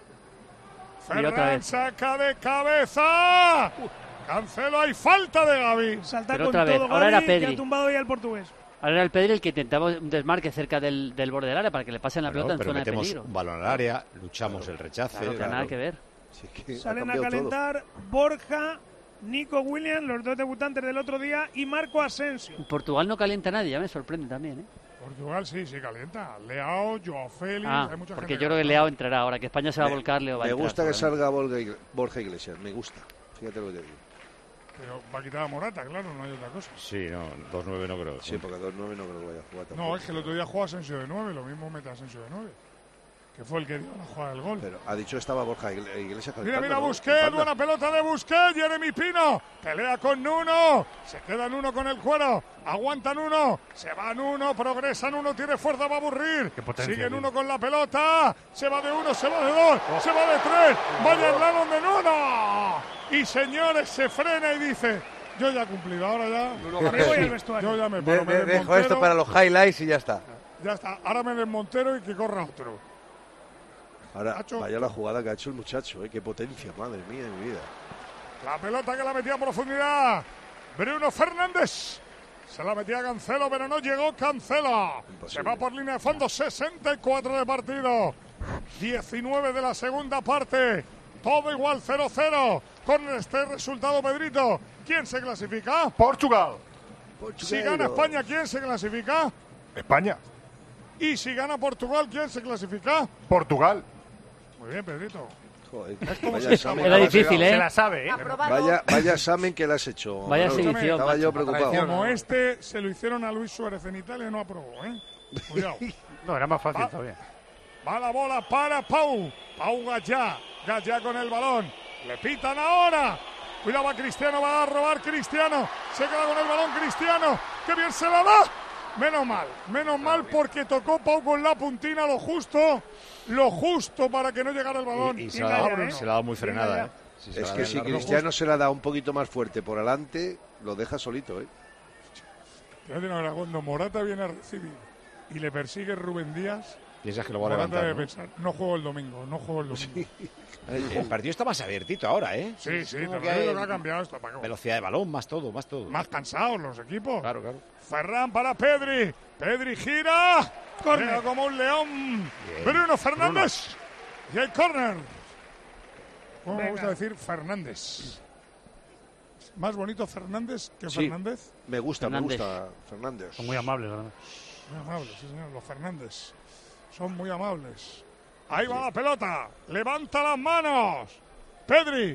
Y otra Ferran vez. saca de cabeza. Cancelo, hay falta de Gavi. Salta Pero con otra vez, todo ahora era Gavi, que Pedri. ha tumbado ya el portugués. Ahora era el Pedri el que intentaba un desmarque cerca del, del borde del área para que le pasen la Bueno, pelota en pero zona de metemos peligro. un balón al área, luchamos el rechace. Claro, que claro. nada que ver. Sí, que ha Salen a cambiado todo. calentar Borja, Nico Williams, los dos debutantes del otro día, y Marco Asensio. Portugal no calienta a nadie, ya me sorprende también, ¿eh? Portugal sí, sí calienta. Leao, Joao Félix, Ah, hay mucha porque gente yo creo que Leao entrará ahora, que España se va a Me- volcar, Leo va a Me entrar, gusta que seguramente. salga Borja Igle- Borja Iglesias, me gusta. Fíjate lo que te digo. Pero va a quitar a Morata, claro, no hay otra cosa. Sí, no, dos nueve no creo. Sí, porque dos nueve no creo que vaya a jugar tampoco. No, es que el otro día jugó Asensio de nueve, lo mismo mete a Asensio de nueve. Que fue el que dio la jugada del gol. Pero ha dicho estaba Borja Igle- Iglesias Mira, calentando, mira, ¿no? Busquets, En banda. buena pelota de Busquets, Jeremy Pino, pelea con Nuno, se queda Nuno con el cuero, aguanta Nuno, se va Nuno, progresa Nuno, tiene fuerza, va a aburrir, potencia sigue tiene. Nuno con la pelota, se va de uno, se va de dos, se va de tres, vaya el lado de Nuno, y señores, se frena y dice, yo ya he cumplido, ahora ya, Me voy al vestuario. yo ya me De- paro, me de- desmontero, dejo esto para los highlights y ya está. ya está, ahora me desmontero y que corra otro. Ahora, Nacho. vaya la jugada que ha hecho el muchacho, ¿eh? Qué potencia, madre mía de mi vida. La pelota que la metía a profundidad. Bruno Fernández. Se la metía a Cancelo, pero no llegó Cancelo. Imposible. Se va por línea de fondo. sesenta y cuatro de partido. diecinueve de la segunda parte. Todo igual, cero cero. Con este resultado, Pedrito, ¿quién se clasifica? Portugal. Si gana España, ¿quién se clasifica? España. Y si gana Portugal, ¿quién se clasifica? Portugal. Muy bien, Pedrito. Joder, como vaya si examen Era que le has difícil, hecho. Se ¿eh? la sabe, ¿eh? Vaya, vaya examen que le has hecho. Vaya Manolo. exhibición, Estaba yo macho. preocupado. Como este se lo hicieron a Luis Suárez en Italia y no aprobó, ¿eh? Cuidado. No, era más fácil Va. todavía. Va la bola para Pau. Pau Gallá. Gallá con el balón. Le pitan ahora. Cuidado, va Cristiano. Va a robar Cristiano. Se queda con el balón Cristiano. ¡Qué bien se la da! Menos mal. Menos mal porque tocó Pau con la puntina lo justo. Lo justo para que no llegara el balón. Y, y se, Bien la ha dado, Gallá, ¿eh? se la ha dado muy Bien frenada, Gallá. ¿eh? Si se Es la que da si en la- Cristiano se la da un poquito más fuerte por adelante, lo deja solito, ¿eh? Fíjate, ahora, cuando Morata viene a recibir y le persigue Rubén Díaz, Piensas que lo va a Morata levantar, debe ¿no? pensar, no juego el domingo, no juego el domingo. El, el partido está más abiertito ahora, ¿eh? Sí, sí, te Como lo que digo hay que ha cambiado esto. Paco. velocidad de balón, más todo, más todo. Más cansados los equipos. Claro, claro. Ferran para Pedri. Pedri gira. Corre como un león. Bien. Bruno Fernández. Y hay córner. ¿Cómo me Venga. gusta decir Fernández? Más bonito Fernández que Sí. Fernández. Me gusta, Fernández. me gusta Fernández. Son muy amables, además. Muy amables, sí, señor. Los Fernández son muy amables. Ahí va la pelota. Levanta las manos. Pedri.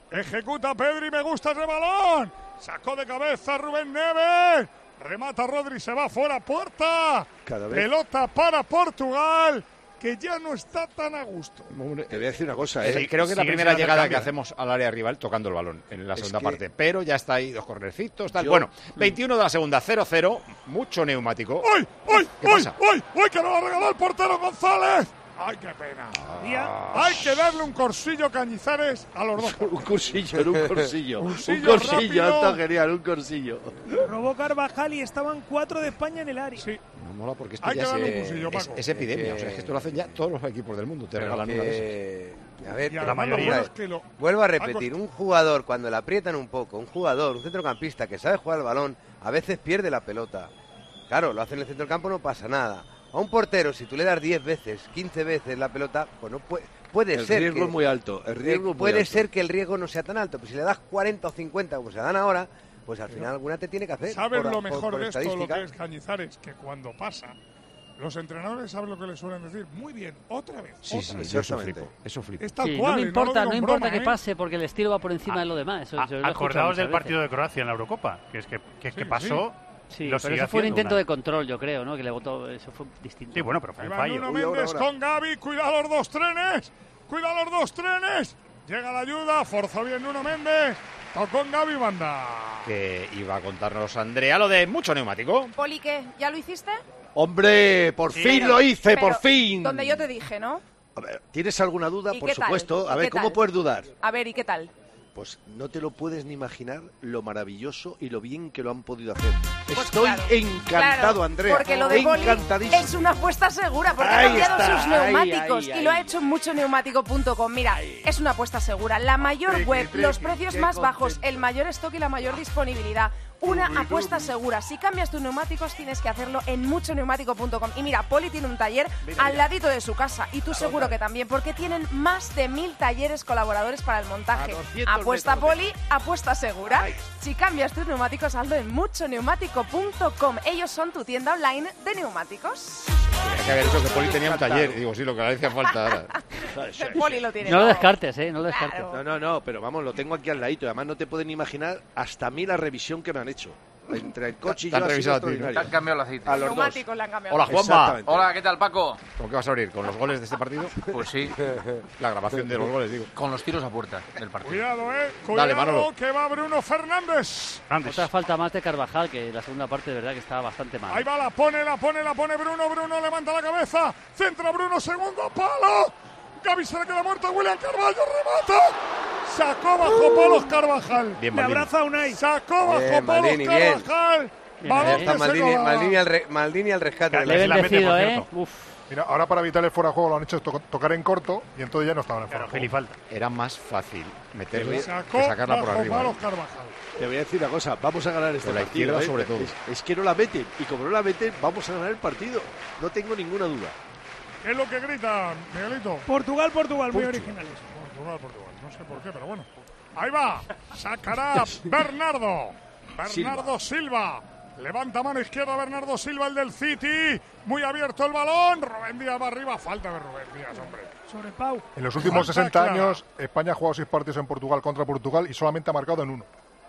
Ejecuta Pedri, me gusta ese balón. Sacó de cabeza Rubén Neves. Remata Rodri, se va fuera, puerta. Cada vez. Pelota para Portugal, que ya no está tan a gusto. Te voy a decir una cosa, ¿eh? Sí, creo que es la Siguen primera sin hacer llegada cambio. que hacemos al área rival tocando el balón en la Es segunda que- parte. Pero ya está ahí, dos cornercitos, tal. Yo- Bueno, veintiuno de la segunda, cero cero. Mucho neumático. ¡Uy, uy, ¿Qué uy, pasa? uy, uy, que nos ha regalado el portero González! ¡Ay, qué pena! Hay que darle un corsillo Cañizares a los dos. Un cursillo, un cursillo. un Cursillo cursillo, rápido. está genial, un cursillo. Robó Carvajal y estaban cuatro de España en el área. Sí. No mola porque esto Hay ya que es, darle un eh, cursillo, es, Paco. es epidemia. Es O sea, es que esto lo hacen ya todos los equipos del mundo. Te Pero regalan una de esas. que... A ver, Y pero además lo vamos bueno a es ver. que lo- Vuelvo a repetir, un jugador cuando le aprietan un poco, un jugador, un centrocampista que sabe jugar al balón, a veces pierde la pelota. Claro, lo hace en el centro del campo, no pasa nada. A un portero, si tú le das diez veces, quince veces la pelota, pues no puede, puede El ser riesgo que, es muy alto, el riesgo eh, es muy puede alto. ser que el riesgo no sea tan alto, pero si le das cuarenta o cincuenta como se dan ahora, pues al final alguna te tiene que hacer. ¿Sabes por- lo por- mejor por de esto, lo estadística? que es Cañizares? Que cuando pasa, los entrenadores saben lo que le suelen decir. Muy bien, otra vez, Sí, otra sí, vez. yo eso flipo. Eso flipo. Es tal Sí, cual, no me y importa, lo no, digo en importa broma, que ¿eh? pase porque el estilo va por encima de lo demás. Eso, A- yo lo he escuchado Acordaos muchas del veces. partido de Croacia en la Eurocopa, que es que, que, que Sí, pasó. Sí, lo pero sigue eso fue un haciendo intento una- de control, yo creo, ¿no? Que le votó, eso fue distinto. Sí, bueno, pero fue Ahí un va fallo. Nuno Uy, ahora, Méndez ahora. con Gavi, cuidado los dos trenes, cuidado los dos trenes. Llega la ayuda, forzó bien Nuno Méndez, tocó en Gavi, banda. Que iba a contarnos Andrea lo de mucho neumático. Poli, ¿qué? ¿Ya lo hiciste? Hombre, por Sí. fin Pero- lo hice, pero por fin. Donde yo te dije, ¿no? A ver, ¿tienes alguna duda? ¿Y Por qué tal? supuesto. A ¿Y ver, qué ¿cómo tal? puedes dudar? A ver, ¿y qué tal? Pues no te lo puedes ni imaginar lo maravilloso y lo bien que lo han podido hacer. Pues Estoy claro, encantado, claro, Andrea. Porque lo de Poli Encantadísimo. es una apuesta segura, porque Ahí ha cambiado está, sus ahí, neumáticos ahí, y lo ha ahí. hecho en mucho neumático punto com. Mira, es una apuesta segura. La mayor Triqui, web, triqui, los precios qué más bajos, contento. el mayor stock y la mayor disponibilidad. Una apuesta segura. Si cambias tus neumáticos, tienes que hacerlo en mucho neumático punto com. Y mira, Poli tiene un taller Mira, al mira. ladito de su casa. Y tú seguro que también, porque tienen más de mil talleres colaboradores para el montaje. A doscientos Apuesta metros de- Poli, apuesta segura. Ay. Si cambias tus neumáticos, hazlo en mucho neumático punto com. Ellos son tu tienda online de neumáticos. Tenía que haber hecho que Poli tenía un taller. Digo, sí, lo que le hacía falta ahora. Eso es. Poli lo tiene No lo todo. descartes, ¿eh? No lo descartes. Claro. No, no, no, pero vamos, lo tengo aquí al ladito. Además, no te pueden imaginar hasta a mí la revisión que me han hecho. Entre el coche y Te han yo ha sido revisado a ti, ¿no? extraordinario. Te han cambiado el aceite. A los dos. Neumáticos le han cambiado. Hola, Juanma. Exactamente. Hola, ¿qué tal, Paco? ¿Con qué vas a abrir? ¿Con los goles de este partido? Pues sí, La grabación de los goles, digo. con los tiros a puerta del partido. Cuidado, eh, Dale, cuidado Manolo. que va Bruno Fernández. Antes. Otra falta más de Carvajal, que la segunda parte de verdad que estaba bastante mal. Ahí va, la pone, la pone, la pone Bruno, Bruno levanta la cabeza, centra Bruno, segundo palo. Gavi se le queda muerto, William Carvalho remata. Sacó bajo palos Carvajal. Bien, Le Maldini. abraza a Unai. Sacó bajo Bien, palos Maldini, bien. Carvajal. Bien, Balón Ahí bien. que está se Maldini, cola. Maldini, al re- Maldini al rescate. de Le la- Le he la mete, bendecido, por ¿eh? cierto. Uf. Mira, ahora para evitar el fuera de juego lo han hecho to- tocar en corto y entonces ya no estaban en fuera Claro, de Gil y juego. falta. Era más fácil meterle Sacó que sacarla por bajo arriba. palos ¿eh? Carvajal. Te voy a decir una cosa, vamos a ganar este Con la partido. izquierda ¿eh? sobre todo. Es, es que no la meten, y como no la meten, vamos a ganar el partido. No tengo ninguna duda. ¿Qué es lo que grita, Miguelito? Portugal, Portugal, muy Pucho. originales. Portugal, Portugal. No sé por qué, pero bueno. Ahí va. Sacará Bernardo. Bernardo Silva. Levanta mano izquierda Bernardo Silva, el del City. Muy abierto el balón. Rubén Díaz va arriba. Falta de Rubén Díaz, hombre. Sobre Pau. En los últimos Falta sesenta clara. años, España ha jugado seis partidos en Portugal contra Portugal y solamente ha marcado en uno.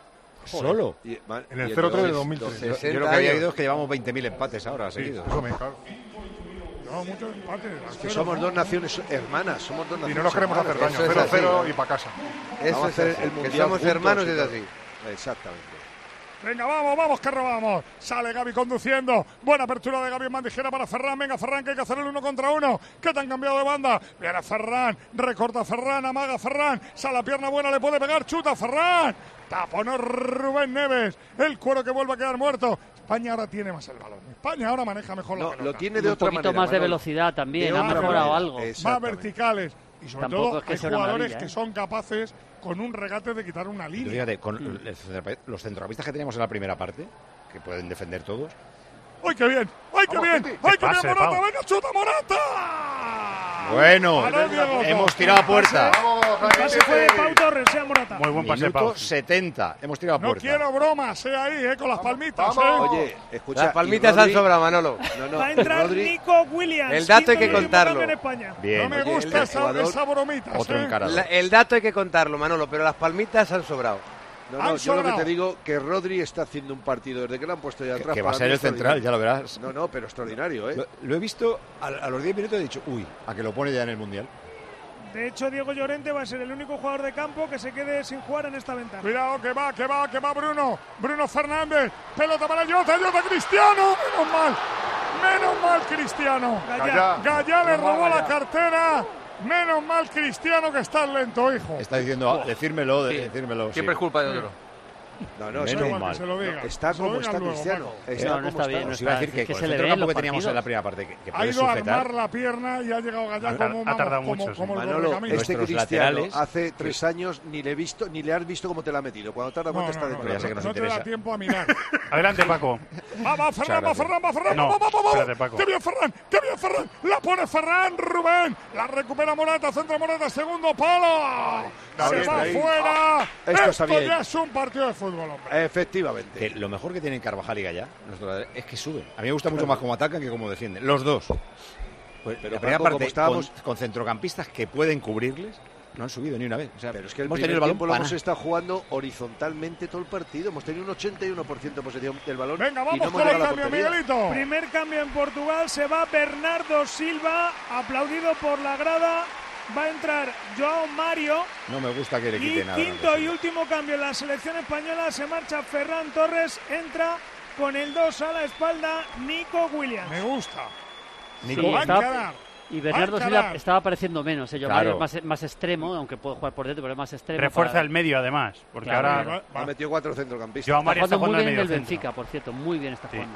¿Solo? Y- va- En el y cero tres de entonces, dos mil tres. Yo, yo sesenta lo que había años. oído es que llevamos veinte mil empates ahora Sí, seguidos. eso me claro. No, muchos empates. Que somos dos naciones hermanas, somos dos Y naciones no nos queremos hacer hermanas. daño. Eso es cero cero así. y para casa. Eso Vamos a es hacer así, el que mundial somos juntos hermanos y es todo. así. Exactamente. Venga, vamos, vamos, que robamos. Sale Gavi conduciendo. Buena apertura de Gavi en bandejera para Ferran. Venga, Ferran, que hay que hacer el uno contra uno. ¿Qué te han cambiado de banda? Viene Ferran. Recorta Ferran, amaga Ferran. Sale la pierna buena, le puede pegar. Chuta Ferran. Taponó Rubén Neves. El cuero que vuelve a quedar muerto. España ahora tiene más el balón. España ahora maneja mejor la No, pelota. lo tiene de Un otra poquito manera. más de Manolo. velocidad también, De ha otra mejorado manera. algo. Más Exactamente. verticales. Y sobre Tampoco todo es que hay sea una jugadores maravilla, que ¿eh? son capaces con un regate de quitar una Pero línea. fíjate, con el centrocampista- los centrocampistas que teníamos en la primera parte, que pueden defender todos, ¡Ay, qué bien! ¡Ay, qué Vamos, bien! Titi. ¡Ay, qué Qué pase, bien, Morata! Pau. ¡Venga, chuta, Morata! Bueno, Paró Diego hemos Costa. tirado a puerta. El pase fue de Pau Torres, sea Morata. Muy buen pase, Minuto Pau. setenta. Hemos tirado a No puerta. quiero bromas, eh, ahí, eh, con las palmitas, eh. Oye, escucha. Las palmitas y Rodri- han sobrado, Manolo. No, no, Va a entrar Rodri- Nico Williams. El dato hay quinto que y último contarlo. cambio en España. Bien. No me Oye, gusta el esa, jugador- esa bromita. Otro eh. encarador. La- el dato hay que contarlo, Manolo, pero las palmitas han sobrado. No, Han no, yo lo que sobrado. te digo que Rodri está haciendo un partido desde que lo han puesto ya Que, atrás. que va a para ser mí el central, extraordinario. ya lo verás. No, no, pero extraordinario, ¿eh? Lo, lo he visto a, a los diez minutos y he dicho, uy, a que lo pone ya en el Mundial. De hecho, Diego Llorente va a ser el único jugador de campo que se quede sin jugar en esta ventana. Cuidado, que va, que va, que va Bruno. Bruno Fernández. Pelota para Jota, Jota Cristiano. Menos mal. Menos mal Cristiano. Gallá. Gallá le robó la cartera. Menos mal Cristiano que estás lento, hijo. Está diciendo, ah, decírmelo, Sí. decírmelo. Siempre sí. es culpa de otro. No, no, Menos es que mal. Que se lo diga. está Que se lo como digan está luego, Cristiano. Paco. Está No, no como está bien, no Os iba a está- decir que, es que con se el le centro ve del en campo los que teníamos en la partidos. primera parte, que, que Ha puede ido a sujetar. armar la pierna y ha llegado Gallá Ha tar- como, ha vamos, tardado como, mucho, sí. como el Manolo, correcamino. este Nuestros Cristiano laterales- hace tres años ni le he visto, ni le has visto cómo te la ha metido. Cuando tarda No, cuánto no, está no, dentro. Pero ya sé que nos no te da interesa. tiempo a mirar. Adelante, Paco. Va, va, Ferran, va, Ferran, va, Ferran, No, va, va, va, va. espérate, Paco. ¡Qué bien, Ferran! ¡Qué bien, Ferran! ¡La pone Ferran, Rubén! La recupera Morata, centra Morata, segundo palo. Se bien, va ahí. fuera. Esto Esto está bien. ya es un partido de fútbol, hombre. Efectivamente. Que lo mejor que tienen Carvajal y Gallá nuestros laterales, es que suben. A mí me gusta mucho más cómo atacan que cómo defienden. Los dos. Pues, Pero, la primera Paco, parte, como estábamos- con, con centrocampistas que pueden cubrirles, no han subido ni una vez. O sea, Pero es que el hemos primer tenido el balón tiempo lo para hemos nada. estado jugando horizontalmente todo el partido. Hemos tenido un ochenta y uno por ciento de posesión del balón. Venga, y vamos no hemos con el llegado a la cambio, portería. Miguelito. Primer cambio en Portugal, se va Bernardo Silva, aplaudido por la grada. Va a entrar Joao Mario. No me gusta que le Y quiten nada. quinto y último cambio en la selección española, se marcha Ferran Torres, entra con el dos a la espalda Nico Williams. Me gusta. Nico, Sí, Va a estaba- encarar. Y Bernardo Va a Silva encarar. estaba apareciendo menos. ¿eh? Yo Claro. Mario es más, más extremo, aunque puede jugar por dentro, pero es más extremo. Refuerza para- el medio, además. Porque Claro, ahora. Va- va- Ha metido cuatro centrocampistas. Joao Está Mario está jugando jugando muy en bien en medio el centro. Benfica, por cierto. Muy bien está Sí. jugando.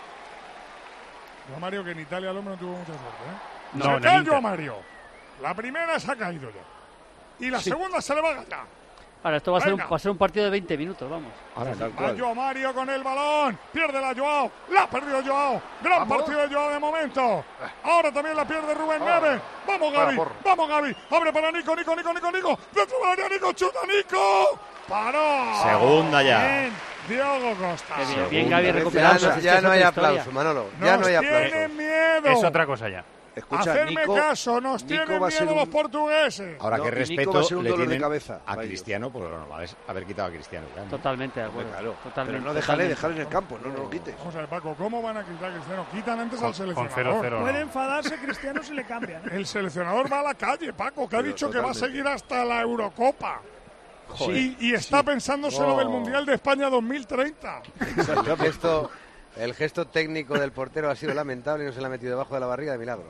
Joao Mario, que en Italia el hombre no tuvo mucha suerte, ¿eh? No, se en el cae Inter. Joao Mario. La primera se ha caído ya. Y la segunda se le va a ganar. Ahora, esto va a, ser un, Venga. va a ser un partido de veinte minutos, vamos. Ahora, Tal Va cual. Joao Mario con el balón. Pierde la Joao. La ha perdido Joao. Gran partido de Joao de momento. Ahora también la pierde Rubén Neves. Vamos, Gaby. Vamos, Gaby. Abre para Nico, Nico, Nico, Nico, Nico. Dentro del área, Nico. Chuta, Nico. Paró. segunda ya. Bien. Diogo Costa. Qué bien, Segunda bien Gaby vez. Ya recuperando. no, ya no hay aplauso, Manolo. Ya no Nos hay aplauso. tienen miedo. Es otra cosa ya. Escucha, Hacerme Nico, caso. Nos Nico tienen va a ser miedo un- los portugueses. Ahora, No, qué y Nico respeto va a ser un le dolor de tienen cabeza a para ellos. Cristiano por lo normal es haber quitado a Cristiano. claro. Totalmente de acuerdo. Claro, Totalmente, pero no déjale, totalmente. déjale en el campo, no, no lo quites. Vamos a ver, Paco, ¿cómo van a quitar a Cristiano? Quitan antes Con- al con seleccionador. cero cero. Puede enfadarse Cristiano si le cambian. El seleccionador va a la calle, Paco, que ha Pero dicho que va a totalmente. seguir hasta la Eurocopa. Joder. Y, y está pensándose lo del Mundial de España dos mil treinta. El gesto, el gesto técnico del portero ha sido lamentable y no se le ha metido debajo de la barriga de milagro.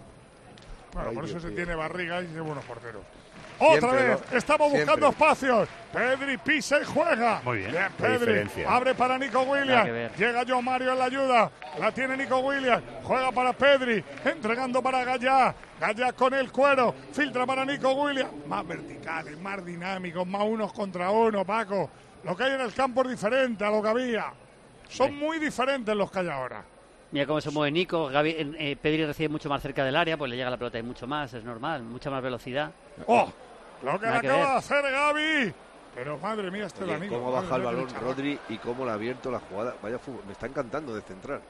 Bueno, Ay, por eso Dios se mío. tiene barriga y tiene buenos porteros. Otra Siempre vez, lo- estamos siempre. buscando espacios. Pedri pisa y juega. Muy bien. Qué Pedri diferencia. abre para Nico Nada que Williams. ver. Llega Joao Mario en la ayuda. La tiene Nico Williams. Juega para Pedri. Entregando para Gallá. Gallá con el cuero. Filtra para Nico Williams. Más verticales, más dinámicos, más unos contra uno, Paco. Lo que hay en el campo es diferente a lo que había. Son muy diferentes los que hay ahora. Mira cómo se mueve Nico. Gaby, eh, eh, Pedri recibe mucho más cerca del área, pues le llega la pelota y mucho más, es normal, mucha más velocidad. ¡Oh! Lo que le Nada que acaba ver. de hacer Gaby. Pero madre mía, este Oye, Danilo. cómo madre baja el mía, balón qué chaval. Rodri y cómo le ha abierto la jugada. Vaya fútbol, me está encantando de centrar.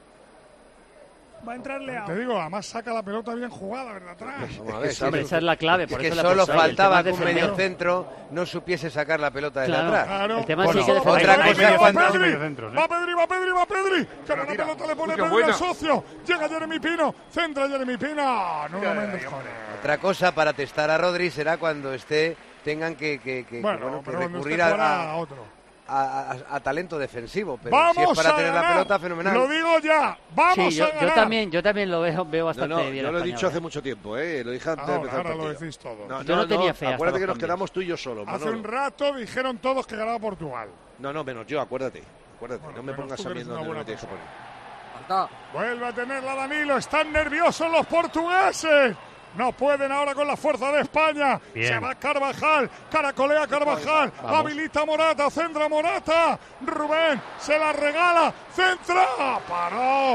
Va a entrar Leao. Te digo, además saca la pelota bien jugada, ¿verdad? Atrás. Vamos a ver, si Hombre, es- esa es la clave, por es que eso la solo puse ahí, el faltaba tema que es un defender. medio centro no supiese sacar la pelota desde Claro. atrás. Claro. El tema es Bueno, que hay que otra defender. cosa Hay Pedri, medio va centros y Pedri, medio centros, ¿eh? va Pedri, va Pedri, va Pedri. Que buena tira. pelota le pone Uy, qué Pedri buena. al socio. Llega Jeremy Pino, centra Jeremy Pino. Nuno Méndez, joder. Otra cosa para testar a Rodri será cuando esté tengan que, que, que- que, Bueno, bueno, que pero cuando recurrir esté a, fuera, a- otro. a- a- a talento defensivo. Pero Vamos si es para a tener ganar. la pelota, fenomenal. Lo digo ya. Vamos Sí, yo, a yo ganar. también, yo también lo veo, veo No, bastante no, bien. yo lo he España, dicho ¿eh? hace mucho tiempo, ¿eh? Lo dije antes de Ahora, empezar el ahora lo partido. decís todo. No, Yo no, no tenía fe hasta Acuérdate los que nos cambios. quedamos tú y yo solo, Hace Manolo. un rato dijeron todos que ganaba Portugal. No, no, menos yo, acuérdate. Acuérdate, Bueno, no me menos pongas tú que a mí eres donde una no me buena tienes que persona. poner. Vuelve a tenerla Danilo. Están nerviosos los portugueses. No pueden ahora con la fuerza de España. Bien. Se va Carvajal. Caracolea Carvajal. Vamos. Habilita Morata. Centra Morata. Rubén se la regala. Centra. Paró.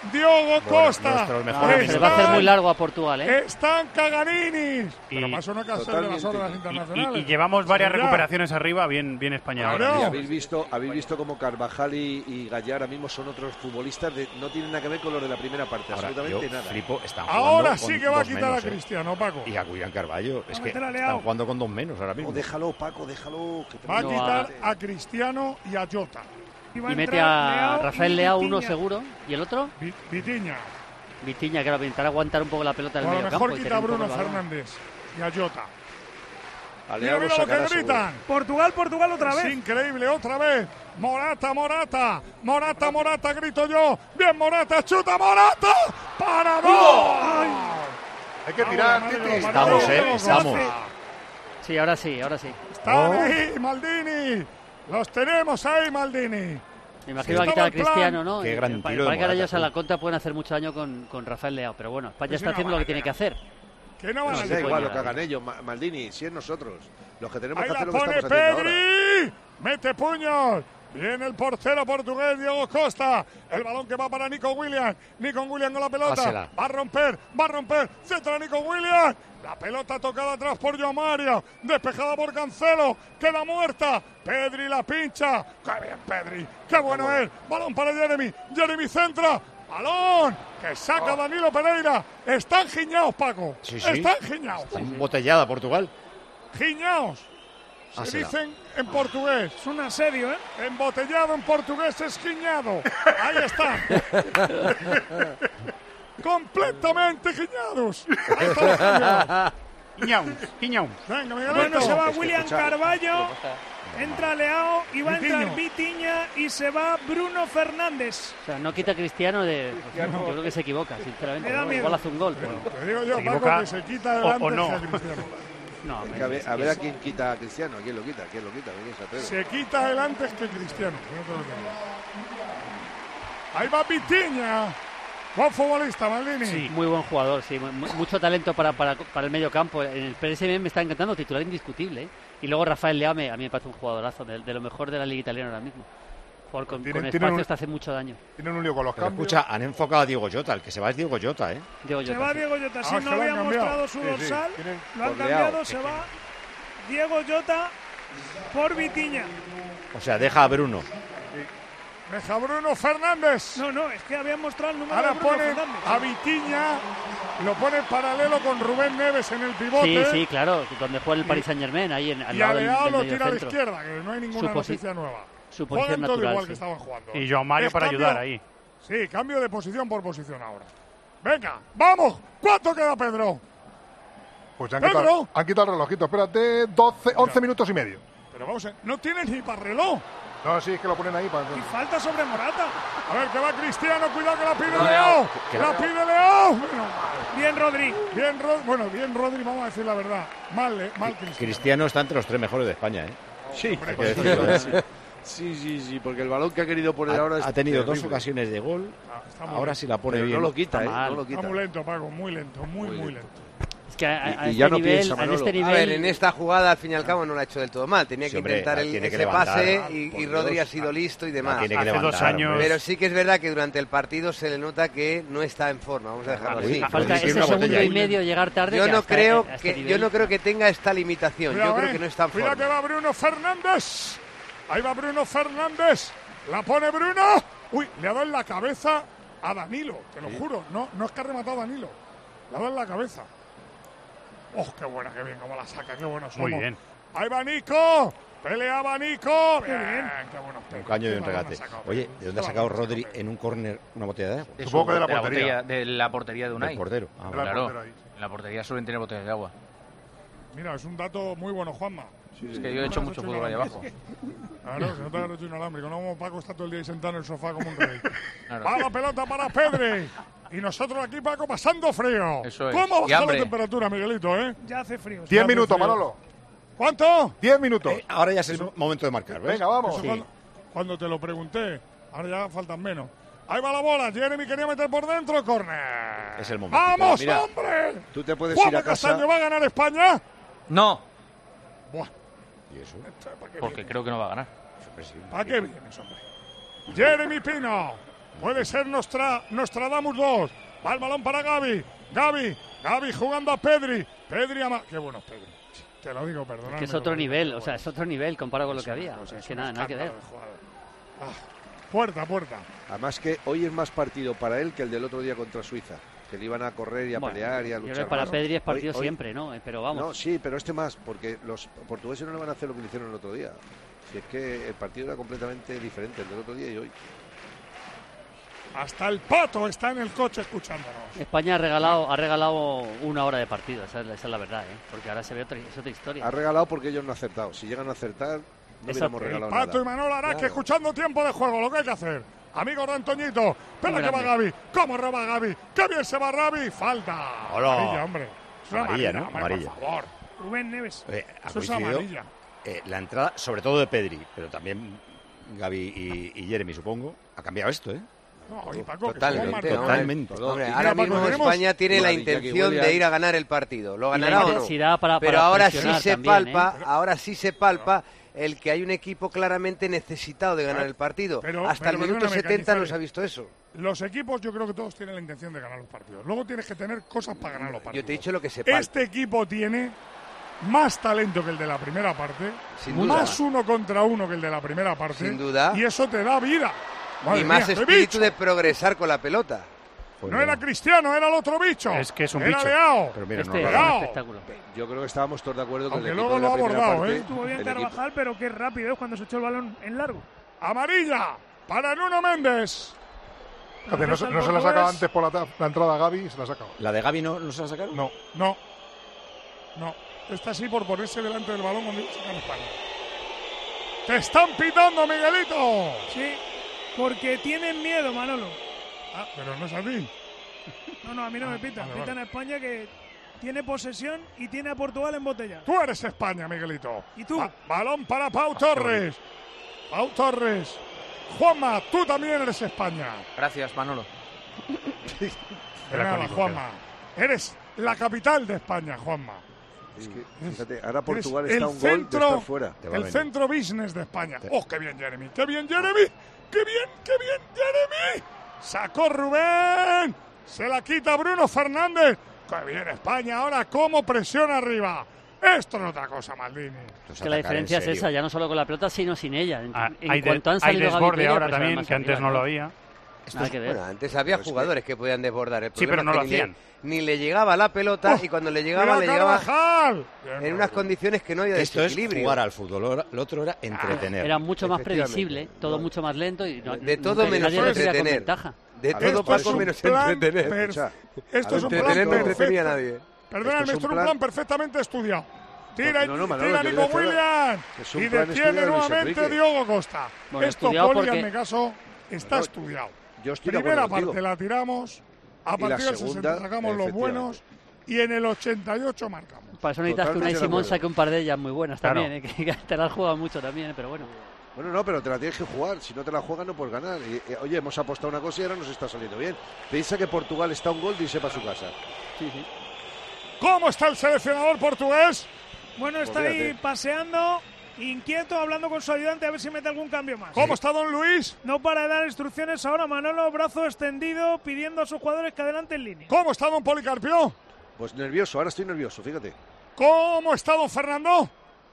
Diogo Costa. nuestros No, mejores se le va a hacer muy largo a Portugal, ¿eh? Están Caganinis. Y- Pero para eso no hay que hacer de las órdenes Y, internacionales. y- y llevamos varias Ya. recuperaciones arriba, bien, bien España ahora. Claro. Y habéis visto, habéis visto como Carvajal y, y Gallá ahora mismo son otros futbolistas, de, no tienen nada que ver con los de la primera parte, Ahora, absolutamente yo nada. flipo, están jugando Ahora con sí que va a dos quitar menos, a ¿eh? Cristiano, Paco. Y a William Carballo. Es Va a que meter a están Leao. jugando con dos menos ahora Oh, mismo. déjalo, Paco, déjalo. Que Va a No, quitar a- a Cristiano y a Jota. va Y mete entrar a Leao Rafael y Leao Vitinha. uno seguro. ¿Y el otro? Vi- Vitiña. Vitiña, que va a intentar aguantar un poco la pelota en O el a lo medio mejor campo. y quita a tener un Bruno poco el balón. Fernández y a Jota. A Mira, Leao lo mira lo sacará que seguro. gritan. Portugal, Portugal otra Es vez. increíble, otra vez. Morata, Morata. Morata, Morata, grito yo. Bien, Morata, chuta, Morata. ¡Para dos! Hay que tirar, madre Titi. que lo Estamos, parió, eh, Diego estamos. Costa. Sí, ahora sí, ahora sí. Están Oh. ahí, Maldini. Los tenemos ahí, Maldini. Me imagino que va a quitar a Cristiano, ¿no? Qué Y- gran pa- tiro de Para que ahora Morata, ellos a sí. la contra pueden hacer mucho daño con, con Rafael Leao. Pero bueno, España Pues sí, está no haciendo lo vale, que tiene ya. que hacer. Que no van No, a da se igual puede lo que llegar. hagan ellos, Ma- Maldini, si es nosotros. Los que tenemos Ahí que la hacer lo que pone estamos haciendo ahora. Pedri. Mete puños. Viene el portero portugués, Diogo Costa. El balón que va para Nico Williams. Nico Williams con la pelota. Pásela. Va a romper, va a romper. Centra Nico Williams. La pelota tocada atrás por Joao Mario. Despejada por Cancelo. Queda muerta. Pedri la pincha. ¡Qué bien, Pedri! ¡Qué bueno es! Balón para Jeremy. Jeremy centra. Balón que saca Danilo Pereira. Están giñados, Paco. Sí, sí. Están giñados. Embotellada Portugal. Giñaos. Se Hásela. dicen en portugués. Es un asedio, ¿eh? Embotellado en portugués es giñado. Ahí está. Completamente giñados. Ahí está el cambio. Quiñaun, Quiñaun. Venga, Miguelito. Bueno, se va Es que, William escucha, Carballo. Entra Leao y va a entrar Vitinho. Vitiña y se va Bruno Fernández. O sea, no quita a Cristiano de... Yo creo que se equivoca, sinceramente. Me da ¿no? miedo. Igual hace un gol, pero... Te digo yo, Se Paco, equivoca que se quita o- delante o no. que a Cristiano. No, Que a, ver, a ver a quién quita a Cristiano, a quién lo quita, a quién lo quita, a quién se atreve. Se quita delante que Cristiano. No te lo digo. Ahí va Vitiña. Buen futbolista, Maldini. Sí, muy buen jugador, sí. mu- mu- Mucho talento para, para, para el medio campo. En el P S V me está encantando, titular indiscutible. ¿eh? Y luego Rafael Leao, me- a mí me parece un jugadorazo, de, de lo mejor de la liga italiana ahora mismo. Por, con, Tienen- con tienen espacio un- está hace mucho daño. Tienen un lío con los Pero cambios. escucha, han enfocado a Diego Jota. El que se va es Diego Jota, ¿eh? Diego Se Jota, va sí. Diego Jota. Si Ah, no es que lo han había cambiado. mostrado su Sí, sí. dorsal, Tienen- lo han por Leao. cambiado. Se va Diego Jota por Vitiña. O sea, deja a Bruno. Deja Bruno Fernández. No, no, es que habían mostrado el número Ahora de Bruno pone Fernández. a Vitiña, lo pone paralelo con Rubén Neves en el pivote. Sí, sí, claro, donde juega el Paris Saint Germain, ahí en, al Y lado a del, Leao del lo medio tira a la centro. izquierda, que no hay ninguna Su posi- noticia nueva. Su Juegan posición todo natural, igual sí. que estaban jugando. Y Joao Mario Es para cambio- ayudar ahí. Sí, cambio de posición por posición ahora. Venga, vamos. ¿Cuánto queda, Pedro? Pues han Pedro. quitado, han quitado el relojito. Espérate, doce, once minutos y medio. Pero vamos, a- no tienes ni para reloj. No, sí, es que lo ponen ahí para... Y falta sobre Morata. A ver, que va Cristiano, cuidado que la pide No, Leao. que- La pide Leao. Bueno, Bien, Rodri. bien, Rod- bueno, bien Rodri, vamos a decir la verdad. Mal, eh, mal Cristiano. Cristiano está entre los tres mejores de España, ¿eh? Sí, Hay que decirlo, ¿eh? sí, sí, sí, porque el balón que ha querido poner ahora es Ha, ha tenido dos terrible. ocasiones de gol. Ah, está muy Ahora lento. sí la pone Pero bien. no lo quita, Está ¿eh? mal. No lo Está quita. muy lento, Paco, muy lento, muy, Muy muy lento. lento. Es que a, a- Y- a y este ya no nivel, piensa, a Manolo. este A nivel... ver, en esta jugada al fin y al cabo no lo ha hecho del todo mal. Tenía Sí, que hombre, intentar el, tiene que ese levantar, pase ah, y, por y Rodri Dios. ha sido listo y La demás. tiene que Hace dos levantar, años- hombre. Pero sí que es verdad que durante el partido se le nota que no está en forma. Vamos a dejarlo Uy, así. Rodri Falta tiene ese una segundo botella y ahí. medio llegar tarde. Yo que no hasta- creo a este que nivel- yo no creo que tenga esta limitación. Cuidado, Yo creo eh. que no está en Cuidado que forma. va Bruno Fernández. Ahí va Bruno Fernández. La pone Bruno. Uy, le ha dado en la cabeza a Danilo. Te lo juro. No, no es que ha rematado a Danilo. Le ha dado en la cabeza. ¡Oh, qué buena, qué bien! Cómo la saca, qué bueno somos. Muy bien. Ahí va Nico. Peleaba Nico. Bien, qué bueno. Un caño y un regate. Oye, ¿de dónde ha sacado Rodri en un córner una botella de agua? De Supongo su- que de la de portería. botella- de la portería de Unai. Del portero. Ah, De la vale. Claro, portera ahí. en la portería suelen tener botellas de agua. Mira, es un dato muy bueno, Juanma. Es que yo he hecho mucho fútbol ahí abajo. Claro, si no te agarras un alámbrico. No, como Paco está todo el día ahí sentado en el sofá como un rey. Claro. Va la pelota para Pedri. Y nosotros aquí, Paco, pasando frío. Eso es. ¿Cómo Y baja la hambre. temperatura, Miguelito, eh? Ya hace frío. Diez hace minutos, frío. Manolo. ¿Cuánto? Diez minutos. Eh, ahora ya es el momento de marcar, ¿ves? Venga, vamos. Eso Sí. cuando, cuando te lo pregunté. Ahora ya faltan menos. Ahí va la bola. Jeremy quería meter por dentro. Corner. Es el momento. ¡Vamos, Mira, hombre! Tú te puedes ir Juanma a casa. Castaño, ¿va a ganar España? No, Buah, ¿Y eso? ¿para qué porque vienes? creo que no va a ganar. Siempre sí. ¿Para qué vienes, hombre? Jeremy Pino. Puede ser Nostra, Nostradamus dos. Va el balón para Gavi. Gavi. Gavi jugando a Pedri. Pedri a... Ma- Qué bueno Pedri. Te lo digo, perdóname. Es que es otro nivel, o sea, es otro nivel comparado con lo que había. O sea, es que nada, nada que ver. Ah, puerta, puerta. Además que hoy es más partido para él que el del otro día contra Suiza. Que le iban a correr y a Bueno, pelear y a yo creo luchar. que para más. Pedri es partido Hoy- hoy- siempre, ¿no? Eh, Pero vamos. No, sí, pero este más, porque los portugueses no le van a hacer lo que le hicieron el otro día. Si es que el partido era completamente diferente el del otro día y hoy. Hasta el Pato está en el coche escuchándonos. España ha regalado, ha regalado una hora de partido, esa es, esa es la verdad, ¿eh? Porque ahora se ve otra, es otra historia. Ha regalado porque ellos no han acertado. Si llegan a acertar, no hubiéramos El regalado Pato nada. y Manolo Araque Claro. escuchando tiempo de juego, lo que hay que hacer. Amigos de Antoñito, espera Muy que va grande. Gavi. ¿Cómo roba Gavi? ¡Qué bien se va Gavi! ¡Falta! Hola. Amarilla, hombre. Es una Amarilla, ¿no? hombre, Amarilla. Por favor. Rubén Neves. Eh, ha Eso es coincidido, amarilla. eh, la entrada, sobre todo de Pedri, pero también Gavi y, y Jeremy, supongo, ha cambiado esto, ¿eh? No, y Paco, que Totalmente, somos hombre. Totalmente. Hombre, Mira, ahora Paco, mismo tenemos- España tiene la Vale, Jackie intención Williams. de ir a ganar el partido. ¿Lo Y la ganará o no? intensidad para- Pero para ahora sí presionar se también, palpa, ¿eh? ahora sí se palpa el que hay un equipo claramente necesitado de ganar el partido. Pero- Hasta pero el minuto perdóname, setenta no Cañizares. se ha visto eso. Los equipos, yo creo que todos tienen la intención de ganar los partidos. Luego tienes que tener cosas para ganar los partidos. Yo te he dicho lo que se palpa. Este equipo tiene más talento que el de la primera parte, Sin duda. más uno contra uno que el de la primera parte, Sin duda. y eso te da vida. Madre Y más mía, qué espíritu bicho. de progresar con la pelota. No era Cristiano, era el otro bicho. Es que es un era bicho. Leao. Pero mira, Este no, es no, un Leao. espectáculo. Yo creo que estábamos todos de acuerdo con Aunque el equipo luego de la lo ha primera abordado, parte. ¿eh? Estuvo bien el equipo- Carvajal, pero qué rápido es cuando se echó el balón en largo. Amarilla para Nuno Méndez. Fíjate, no, se- no se la ha sacado antes por la, ta- la entrada a Gavi, se la ha sacado. ¿La de Gavi no, no se la sacaron? No, no. No. Está así por ponerse delante del balón cuando sacan España. ¡Te están pitando, Miguelito! Sí, porque tienen miedo, Manolo. Ah, pero no es así. No, no, a mí no me pitan. vale, Pitan vale. a España que tiene posesión y tiene a Portugal en botella. Tú eres España, Miguelito. ¿Y tú? Ba- balón para Pau Torres. Pau Torres. Juanma, tú también eres España. Gracias, Manolo. De nada, Juanma. Eres la capital de España, Juanma. Es que, fíjate, ahora Eres Portugal el está a un gol de centro, estar fuera. Te va a el venir. centro business de España. ¡Oh, qué bien, Jeremy! ¡Qué bien, Jeremy! ¡Qué bien, qué bien, Jeremy! Sacó Rubén. Se la quita Bruno Fernández. ¡Qué bien, España! Ahora, ¿cómo presiona arriba? Esto no es otra cosa, Maldini. Que la diferencia es esa, ya no solo con la pelota, sino sin ella. En, Ah, en hay de- cuanto han hay salido Gavi y desborde Pedri, ahora presionan también, más que antes arriba, no lo claro. había. Nada que ver. Bueno, antes había Pues jugadores que podían desbordar. El Sí, pero problema no es lo que ni le- hacían. Ni le llegaba la pelota Oh, y cuando le llegaba, ¡Cuidado, le llegaba Carvajal! en unas condiciones que no había Esto es desequilibrio. jugar al fútbol, lo lo otro era entretener. Era mucho más Efectivamente. previsible, todo mucho más lento y no, De todo nunca- menos nadie recibía con entretener. ventaja. De A todo, ver, Esto es Paco, un menos plan entretener. per- Escucha, Esto a es un ver, plan Entretener no perfecto. entretenía a perfecto. nadie. Perdóname, Esto es esto es un un plan plan- perfectamente estudiado. Tira, No, no, Manolo, tira yo Nico decía Williams es un y plan detiene estudiado de Luis nuevamente Enrique. Diogo Costa. Bueno, Esto, estudiado Poli, porque- en mi caso, está No, estudiado. Yo estoy de Primera acuerdo parte contigo. la tiramos, a Y la partir del segunda, sesenta sacamos los efectivamente. buenos y en el ochenta y ocho marcamos. Para eso necesitas que Totalmente Unai de Simón acuerdo. saque un par de ellas muy buenas Claro. también, ¿eh? que te las juega mucho también, pero bueno. Bueno, no, pero te la tienes que jugar. Si no te la juegas, no puedes ganar. Y, eh, oye, hemos apostado una cosa y ahora nos está saliendo bien. Piensa que Portugal está a un gol de irse para su casa. Sí, sí. ¿Cómo está el seleccionador portugués? Bueno, está Pues ahí fíjate. paseando, inquieto, hablando con su ayudante a ver si mete algún cambio más. ¿Cómo está Don Luis? No para de dar instrucciones ahora Manolo, brazo extendido, pidiendo a sus jugadores que adelanten línea. ¿Cómo está Don Policarpio? Pues nervioso, ahora estoy nervioso, fíjate. ¿Cómo está Don Fernando?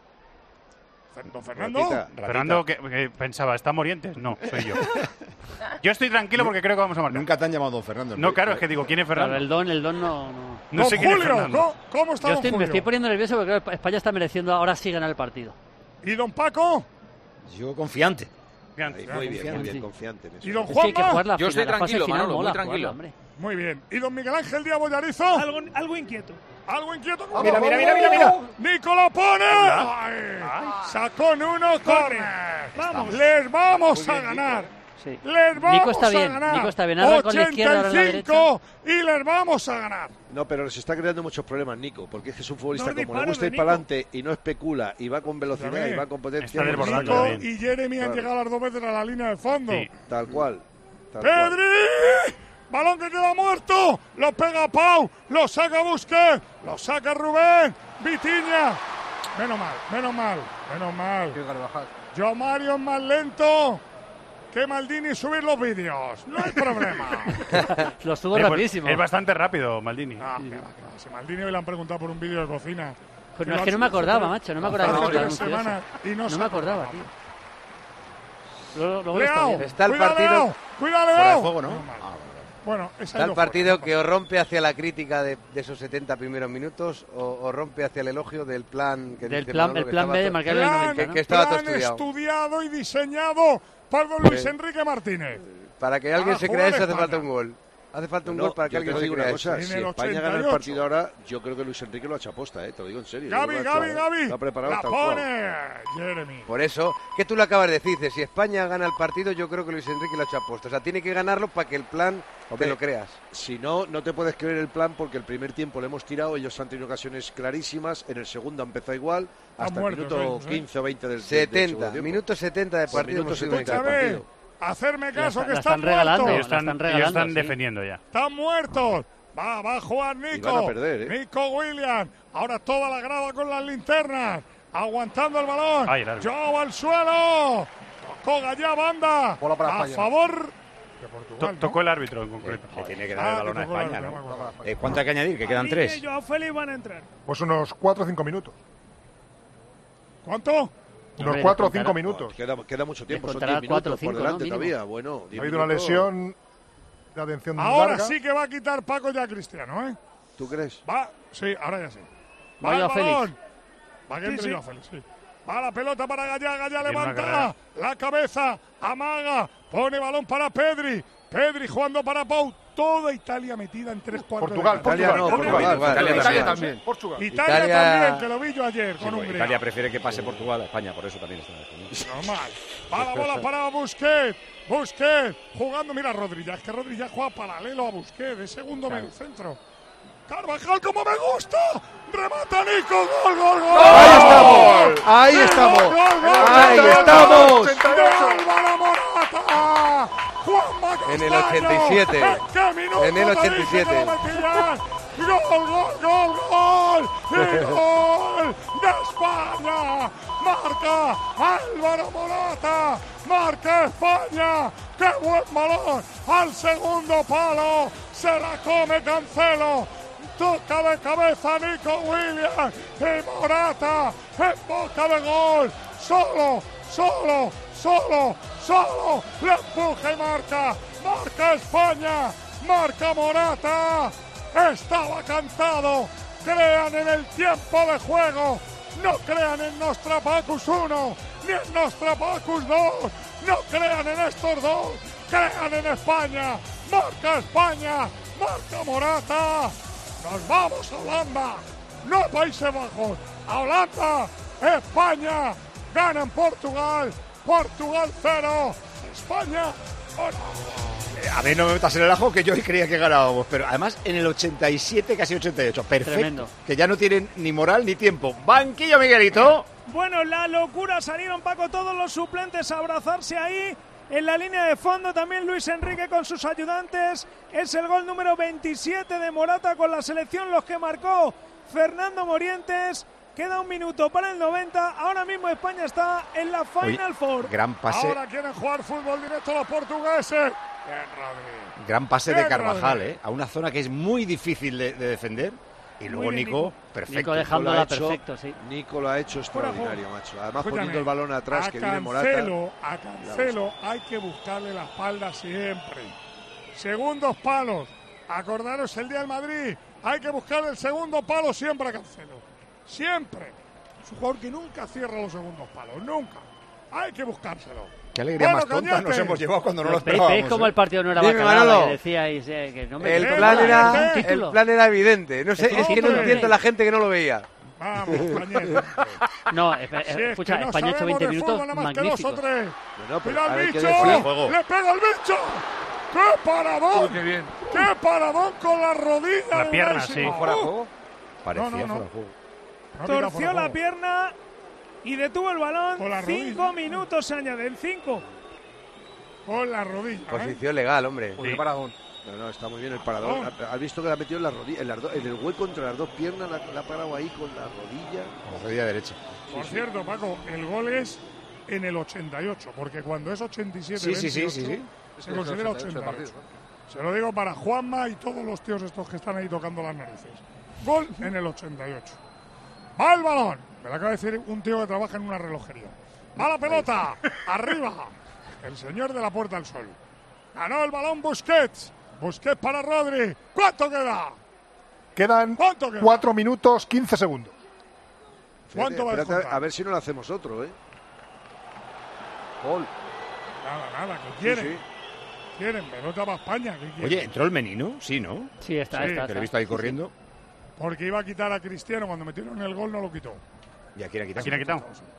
Don Fernando. Ratita. Fernando, que, que pensaba, ¿está Morientes? No, soy yo. Yo estoy tranquilo porque creo que vamos a marcar. Nunca te han llamado Don Fernando. No, claro, es que digo, ¿quién es Claro, Fernando? el don, el don no... no. No Don sé quién es Julio, Fernando. ¿cómo, cómo está Yo Don estoy, me Julio? estoy poniendo nervioso porque creo que España está mereciendo ahora sí ganar el partido. ¿Y Don Paco? Yo confiante. Ahí, muy bien, muy bien, Sí. confiante en eso. ¿Y Don Es que hay que Juanma? jugar la Yo estoy final, la fase tranquilo, final Manolo, muy mola tranquilo. jugarla, hombre. Muy bien. ¿Y Don Miguel Ángel Díaz Bollarizo? Algo, algo inquieto. ¿Algo inquieto? Mira, mira, mira, mira, mira. ¡Nico lo pone! Ay, sacó Nuno Corner. Vamos. Les vamos a ganar. Sí. Les vamos Nico está a bien, ganar. Nico está bien. Ahora con la izquierda, ahora la derecha. ochenta y cinco y les vamos a ganar. No, pero les está creando muchos problemas, Nico, porque es que es un futbolista Dos como le disparos gusta de ir Nico. para adelante y no especula y va con velocidad También. y va con potencia. Está pues desbordando saca. Nico también. y Jeremy han Claro. llegado las dos veces a la línea de fondo. Sí. Tal cual. Tal cual. ¡Pedri! Balón que queda muerto. Lo pega Pau. Lo saca Busquets. Lo saca Rubén. Vitiña. Menos mal, menos mal, menos mal. Yo Mario es más lento que Maldini subir los vídeos. No hay problema. Lo subo Eh, pues, rapidísimo. es bastante rápido, Maldini. Ah, que va, que va. Si Maldini hoy le han preguntado por un vídeo de cocina. Pues no, es que no me acordaba, macho. No me acordaba Hace que tres anunció eso. semanas y no No se me acordaba, acordaba. tío. Luego- luego lo está Leao, viendo. Está el cuidado, partido- Leao, cuidado, Fuera de Leao. juego, ¿no? Bueno, esa ¿Está es el lo partido fuera, que os rompe hacia la crítica de, de esos setenta primeros minutos o, o rompe hacia el elogio del plan que Del dice plan- Manolo, el que plan estaba B de todo- marcar en el Plan, noventa, que, ¿no? que estaba todo plan estudiado? estudiado y diseñado por don Luis Sí. Enrique Martínez. Para que alguien Para se jugar crea eso hace España. falta un gol. Hace falta un No, gol para que yo alguien te se digo una crea cosa, eso. si En el España gana el ochenta y ocho. partido ahora, yo creo que Luis Enrique lo ha hecho aposta, ¿eh? Te lo digo en serio. yo Gaby, creo que lo ha Gaby, hecho, Gaby. Lo ha preparado La tal cual. pone Jeremy. Por eso, que tú lo acabas de decir, dices, si España gana el partido, yo creo que Luis Enrique lo ha hecho aposta. O sea, tiene que ganarlo para que el plan Hombre, te lo creas. Si no, no te puedes creer el plan porque el primer tiempo lo hemos tirado, ellos han tenido ocasiones clarísimas, en el segundo empezó igual, hasta el muertos minuto ellos, ¿eh? quince o veinte del, del setenta, segundo tiempo. minuto setenta de Pues partido. minuto hemos sido setenta de mitad. Escúchame, partido. hacerme caso La- que la están, están regalando. muertos. Ellos están, están ellos regalando, están sí. defendiendo ya. Están muertos. Va, va a jugar Nico. Y van a perder, ¿eh? Nico Williams. Ahora toda la grada con las linternas. Aguantando el balón. Ay, el árbitro. Joao al suelo. Tocó Gallá banda. Bola para a España. favor de To- Portugal. ¿no? Tocó el árbitro en concreto. Que tiene que dar Ah, el balón que a tocó el España, árbitro, ¿no? me acuerdo. Eh, ¿Cuánto hay que añadir? Que quedan Maldini tres. y Joao Félix van a entrar. Pues unos cuatro o cinco minutos. ¿Cuánto? Unos Hombre, cuatro o descontará- cinco minutos. Queda, queda mucho tiempo, son Descontará diez cuatro o minutos por cinco, ¿no? delante Mínimo. todavía. Bueno, Ha diez habido una minutos. lesión de atención Ahora larga. sí que va a quitar Paco ya a Cristiano, ¿eh? ¿Tú crees? Va, sí, ahora ya sí. Va Vaya el Félix. balón. Va que Sí, entre sí. Joao Félix, sí. Va la pelota para Gallá, Gallá una levanta carrera. la cabeza, amaga, pone balón para Pedri, Pedri jugando para Pau, toda Italia metida en tres cuartos Portugal, de cancha. Italia no, Portugal, Portugal. Portugal. Italia Italia también. Portugal. Italia, Italia- también, que lo vi yo ayer Sí, con pues, Hungría. Italia prefiere que pase Portugal a España, por eso también está defendiendo. Normal. Va la bola para Busquets. Busquets jugando. Mira, Rodri, ya es que Rodri ya juega paralelo a Busquets, de segundo medio centro. Carvajal, como me gusta. Remata Nico. Gol, gol, gol. Ahí estamos. Ahí Gol, estamos. gol, gol, gol, Ahí gol, estamos. gol, de Álvaro Morata. Juanma En el Castaño. ochenta y siete. ¿En qué minuto En el te dije ochenta y siete. que lo metías? Gol, gol, gol, gol. Y gol de España. Marca Álvaro Morata. Marca España. ¡Qué buen balón! Al segundo palo. Se la come Cancelo. Toca de cabeza Nico Williams. Y Morata en boca de gol. Solo, solo, solo, solo. Le empuja y marca. Marca España. Marca Morata. Estaba cantado. Crean en el tiempo de juego. No crean en Nostrapacus uno, ni en Nostrapacus dos. No crean en estos dos. Crean en España. Marca España. Marca Morata. Nos vamos a Holanda. No a Países Bajos. A Holanda. España. Gana en Portugal. Portugal cero. España uno. A mí no me metas en el ajo, que yo hoy creía que ganábamos, pero además en el ochenta y siete, casi ochenta y ocho, perfecto. Tremendo. Que ya no tienen ni moral ni tiempo. Banquillo, Miguelito. Bueno, la locura, salieron, Paco, todos los suplentes a abrazarse ahí. En la línea de fondo también Luis Enrique con sus ayudantes. Es el gol número veintisiete de Morata con la selección, los que marcó Fernando Morientes. Queda un minuto para el noventa. Ahora mismo España está en la Final Oye, Four. Gran pase, Ahora quieren jugar fútbol directo los portugueses. Bien, Rodri. gran pase de Bien, Carvajal, Rodri. ¿eh? A una zona que es muy difícil de, de defender. Y luego bien, Nico, Nico. perfecto. Nico Lo dejándola ha hecho, perfecto, sí. Nico lo ha hecho Fuera extraordinario, macho. Además Escúchame, poniendo el balón atrás a que viene Morata. Cancelo, a Cancelo hay que buscarle la espalda siempre. Segundos palos. Acordaros el día del Madrid. Hay que buscarle el segundo palo siempre a Cancelo. Siempre. Es un jugador que nunca cierra los segundos palos. Nunca. Hay que buscárselo. Qué alegría Bueno, más tonta Cañete. nos hemos llevado cuando no lo ¿Veis, veis esperábamos. cómo ¿eh? el partido no era Dime, bacalao? Manolo. Que decíais eh, que no me El Eh, plan, vale, era, eh, un el título. plan era evidente. No sé, Esto es que no hombre. entiendo la gente que no lo veía. Vamos, Cañete. No, espe- Si es que escucha, no España ha hecho sabemos veinte de minutos fútbol, nada más que dos o magníficos. tres. No, pero ¡Mira a ver el qué bicho! decir. Juego. ¡Le pega el bicho! ¡Qué paradón! Qué bien. ¡Qué paradón con la rodilla! La de pierna, Messi! sí. ¿Fuera de juego? Parecía No, no, no. fuera de juego. No, mira, Torció fuera de la juego. pierna y detuvo el balón. Con la Cinco rodilla. minutos se añaden. Cinco. Con la rodilla. ¿eh? Posición legal, hombre. Uy, qué paradón. No, no, está muy bien el parador. ¿Has visto que la ha metido en la rodilla, en, las do- en el hueco entre las dos piernas? La, la ha parado ahí con la rodilla. Con la rodilla derecha. Por cierto, Paco, el gol es en el ochenta y ocho, porque cuando es ochenta y siete Sí, sí, sí, veintiocho, sí, sí. se considera ochenta y ocho. Se lo digo para Juanma y todos los tíos estos que están ahí tocando las narices. Gol en el ochenta y ocho. Va el balón. Me lo acaba de decir un tío que trabaja en una relojería. Va la pelota. Arriba. El señor de la Puerta del Sol. Ganó el balón Busquets. Busquets para Rodri. ¿Cuánto queda? Quedan ¿Cuánto queda? cuatro minutos, quince segundos. ¿Cuánto va a Espérate, descontar? a ver si no le hacemos otro, ¿eh? Gol. Nada, nada, ¿qué quieren? Sí, sí. Quieren, pelota para España. ¿Qué quieren? Oye, ¿entró el Menino? Sí, ¿no? Sí, está, Sí, está. Que lo he está. visto ahí corriendo. Porque iba a quitar a Cristiano. Cuando metieron el gol no lo quitó. ¿Y a quién ha quitado? ¿A quién ha quitado?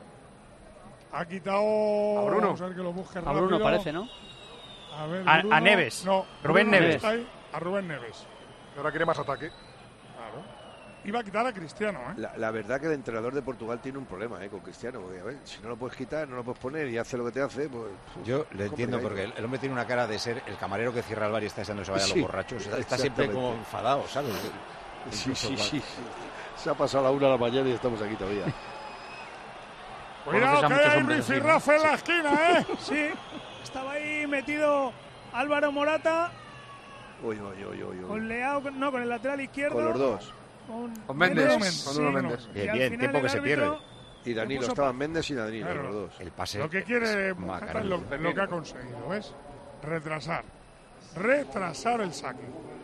Ha quitado... A Bruno. Vamos a ver que lo busque A rápido. Bruno parece, ¿no? A, ver, A- a Bruno. Neves. No, Rubén Bruno Neves. está ahí. A Rubén Neves. Y ahora quiere más ataque. Claro. Iba a quitar a Cristiano, ¿eh? La, la verdad que el entrenador de Portugal tiene un problema ¿eh? con Cristiano. Porque, a ver, si no lo puedes quitar, no lo puedes poner y hace lo que te hace, pues... Yo le entiendo complicadito. porque el, el hombre tiene una cara de ser el camarero que cierra el bar y está deseando que se vayan Sí, los borrachos. Está, está siempre como exactamente. enfadado, ¿sabes? Sí, Incluso sí, cuando- sí, sí. Se ha pasado la una de la mañana y estamos aquí todavía. Cuidado Conoces a que muchos hay hombres así, ¿no? rifirrafe en la esquina, ¿eh? Sí, estaba ahí metido Álvaro Morata Uy, uy, uy, uy, uy. con Leao, no, con el lateral izquierdo. Con los dos. Con, Con Méndez, Méndez, con sí, Nuno no. Méndez. Y Bien, al bien, final tiempo el que se árbitro pierde. Y Danilo, puso estaban pa- Méndez y Danilo, Claro. los dos. El pase. Lo que quiere es Mojata es macarrón. lo, lo que ha conseguido, ¿ves? Retrasar. Retrasar el saque.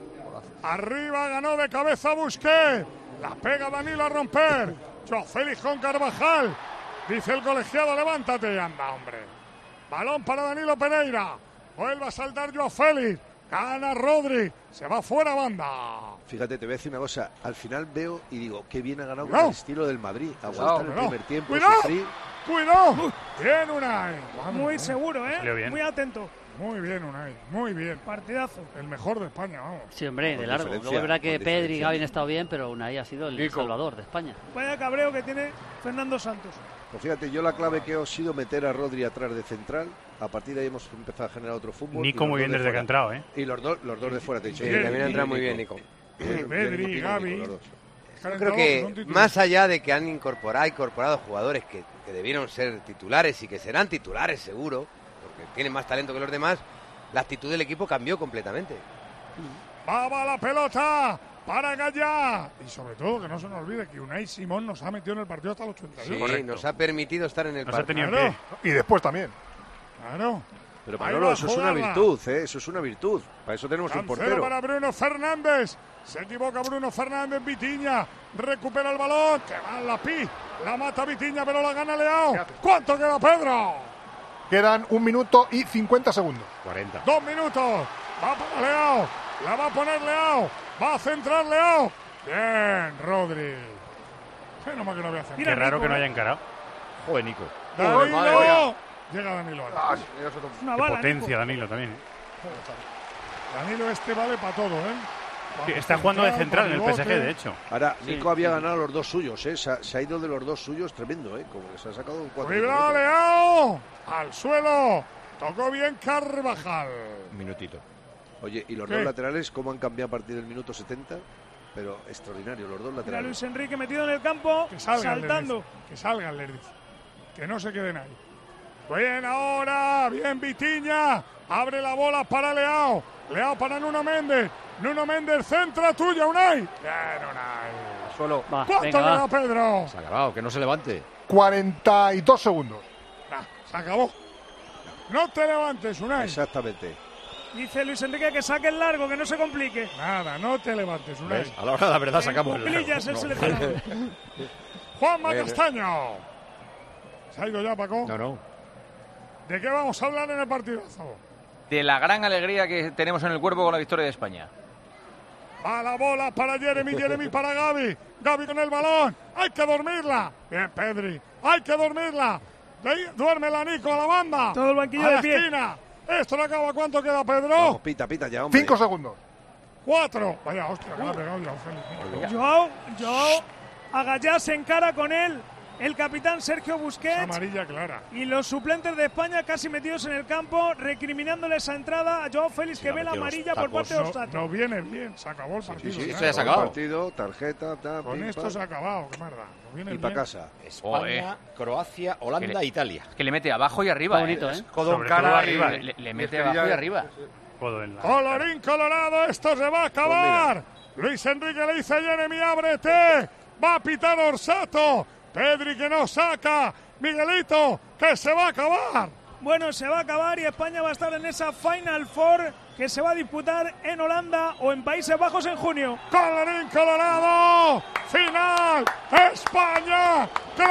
Arriba ganó de cabeza Busquets. La pega Danilo a romper. Joao Félix con Carvajal. Dice el colegiado, levántate y anda, hombre. Balón para Danilo Pereira. Vuelve a saltar Joao Félix. Gana Rodri. Se va fuera banda. Fíjate, te voy a decir una cosa. Al final veo y digo, qué bien ha ganado con Cuidado. el estilo del Madrid. Cuidado, Aguantar el cuidado. primer tiempo, Cuidado. sufrir. Cuidado. Bien, Unai. Vamos, Muy eh. seguro, ¿eh? Salió bien. Muy atento. Muy bien, Unai. Muy bien. Partidazo. El mejor de España, vamos. Sí, hombre, Con de largo. diferencia, Luego es verdad que con Pedri y diferencia. Gavi han estado bien, pero Unai ha sido el Kiko. salvador de España. Vaya cabreo que tiene Fernando Santos. Pues fíjate, yo la clave que he sido meter a Rodri atrás de central. A partir de ahí hemos empezado a generar otro fútbol. Nico y los muy dos bien de desde que ha fuera. entrado, ¿eh? Y los dos, los dos de fuera, te he dicho. Sí, Bien, también bien, entra muy bien, Nico. Bien, Pedri, bien, Gavi. Nico, los dos. Yo creo que más allá de que han incorporado, incorporado jugadores que, que debieron ser titulares y que serán titulares seguro, porque tienen más talento que los demás, la actitud del equipo cambió completamente. Va, va la pelota para Gallá. Y sobre todo que no se nos olvide que Unai Simón nos ha metido en el partido hasta el ochenta y Sí, dos. nos ha permitido estar en el Nos ha partido. tenido en Claro, pie. Y después también. claro. Pero Ahí Manolo, va a eso es una jugarla. virtud, ¿eh? Eso es una virtud. Para eso tenemos un Cancelo portero. para Bruno Fernández. Se equivoca Bruno Fernández. Vitiña recupera el balón. Que va la pi. La mata Vitiña, pero la gana Leao. ¿Cuánto queda, Pedro? Quedan un minuto y cincuenta segundos. cuarenta. Dos minutos. Va para Leao. La va a poner Leao. Va a centrar Leao. Bien, Rodri. Menos mal que no voy a hacer. Qué raro que no haya encarado. Joder, Nico. Danilo. madre mía. Llega Danilo. Ah, Una Qué bala, potencia, Nico. Danilo, también. ¿eh? Danilo este vale para todo, ¿eh? Que Está jugando de central en el P S G, de hecho. Ahora, Sí, Nico había sí. ganado los dos suyos, ¿eh? Se ha, se ha ido de los dos suyos tremendo, ¿eh? Como que se ha sacado un cuatro. Cuidado, Leao. Al suelo. Tocó bien Carvajal. Un minutito. Oye, ¿y los ¿Qué? dos laterales cómo han cambiado a partir del minuto setenta? Pero extraordinario, los dos Mira laterales. Luis Enrique metido en el campo, Que salgan, saltando. les dice. Que salgan, les dice. Que no se queden ahí. Bien ahora. Bien Vitiña. Abre la bola para Leao. Leao para Nuno Méndez. Nuno Méndez centra tuya, Unai. Bien, Unai. Suelo. Va, ¿Cuánto venga, queda, va. Pedro? Se ha acabado, que no se levante. cuarenta y dos segundos. Nah, se acabó. No te levantes, Unai. Exactamente. Dice Luis Enrique que saque el largo, que no se complique. Nada, no te levantes, Unai. ¿Ves? A la hora de la verdad sacamos el Cuclillas el largo. No. seleccionador. Juanma Bien, Castaño. ¿Se ha ido ya, Paco? No, no. ¿De qué vamos a hablar en el partidazo? De la gran alegría que tenemos en el cuerpo con la victoria de España. Va la bola para Jeremy, Jeremy para Gavi. Gavi con el balón. Hay que dormirla. Bien, Pedri. Hay que dormirla. De ahí, duérmela, Nico, a la banda. Todo el banquillo a de la pie. esquina. Esto no acaba. ¿Cuánto queda, Pedro? Vamos, pita, pita ya, hombre. Cinco segundos. Cuatro. Vaya, hostia, que la ha pegado ya, Félix. Joao, Joao Agallá se encara con él el capitán Sergio Busquets. Amarilla clara. Y los suplentes de España casi metidos en el campo, recriminándole esa entrada a Joao Félix, sí, que ve la amarilla por parte de Orsato. No, no viene bien, se acabó el partido. Sí, sí, sí, se ha acabado. Partido, tarjeta, ta, con pim, esto pam. se ha acabado, qué marda. No viene y bien. para casa. España, oh, eh. Croacia, Holanda, le, Italia. Es que le mete abajo y arriba. Qué bonito, ¿eh? ¿eh? Codo en cara arriba. Le, le mete abajo y, y arriba. Colorín colorado, esto se va a acabar. Pues Luis Enrique le dice a Jeremy, ábrete. Va a pitar Orsato. Pedri que no saca. Miguelito, que se va a acabar. Bueno, se va a acabar y España va a estar en esa Final Four que se va a disputar en Holanda o en Países Bajos en junio. Colorín colorado, final, España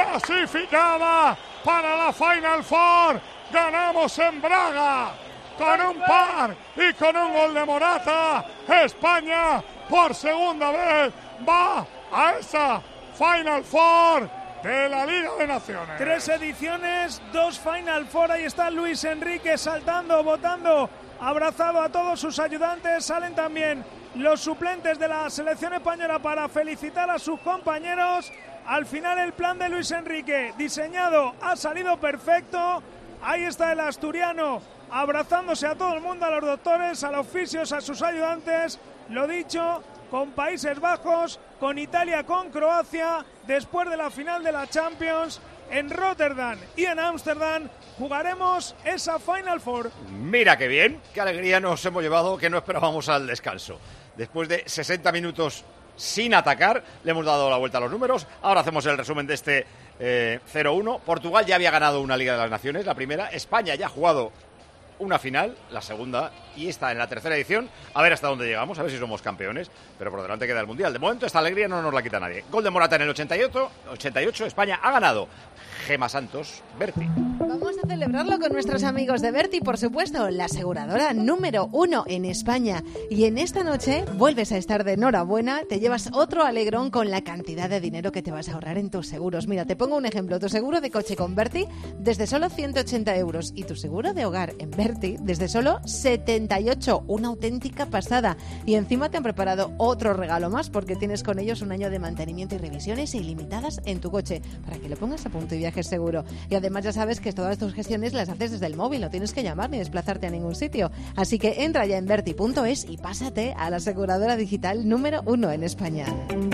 clasificada para la Final Four. Ganamos en Braga con un par y con un gol de Morata. España por segunda vez va a esa Final Four de la Liga de Naciones. Tres ediciones, dos Final Four. Ahí está Luis Enrique saltando, botando, abrazado a todos sus ayudantes. Salen también los suplentes de la selección española para felicitar a sus compañeros. Al final el plan de Luis Enrique diseñado ha salido perfecto. Ahí está el asturiano abrazándose a todo el mundo, a los doctores, a los fisios, a sus ayudantes. Lo dicho, con Países Bajos, con Italia, con Croacia, después de la final de la Champions, en Rotterdam y en Ámsterdam, jugaremos esa Final Four. Mira qué bien, qué alegría nos hemos llevado, que no esperábamos al descanso. Después de sesenta minutos sin atacar, le hemos dado la vuelta a los números. Ahora hacemos el resumen de este eh, cero uno. Portugal ya había ganado una Liga de las Naciones, la primera. España ya ha jugado una final, la segunda, y está en la tercera edición. A ver hasta dónde llegamos, a ver si somos campeones, pero por delante queda el Mundial. De momento esta alegría no nos la quita nadie. Gol de Morata en el ochenta y ocho, ochenta y ocho, España ha ganado. Gema Santos, Berti. Vamos a celebrarlo con nuestros amigos de Berti, por supuesto, la aseguradora número uno en España. Y en esta noche vuelves a estar de enhorabuena, te llevas otro alegrón con la cantidad de dinero que te vas a ahorrar en tus seguros. Mira, te pongo un ejemplo, tu seguro de coche con Berti desde solo ciento ochenta euros y tu seguro de hogar en Berti desde solo setenta y ocho, una auténtica pasada. Y encima te han preparado otro regalo más porque tienes con ellos un año de mantenimiento y revisiones ilimitadas en tu coche para que lo pongas a punto y viajes seguro. Y además ya sabes que todas tus gestiones las haces desde el móvil, no tienes que llamar ni desplazarte a ningún sitio. Así que entra ya en berti punto es y pásate a la aseguradora digital número uno en España.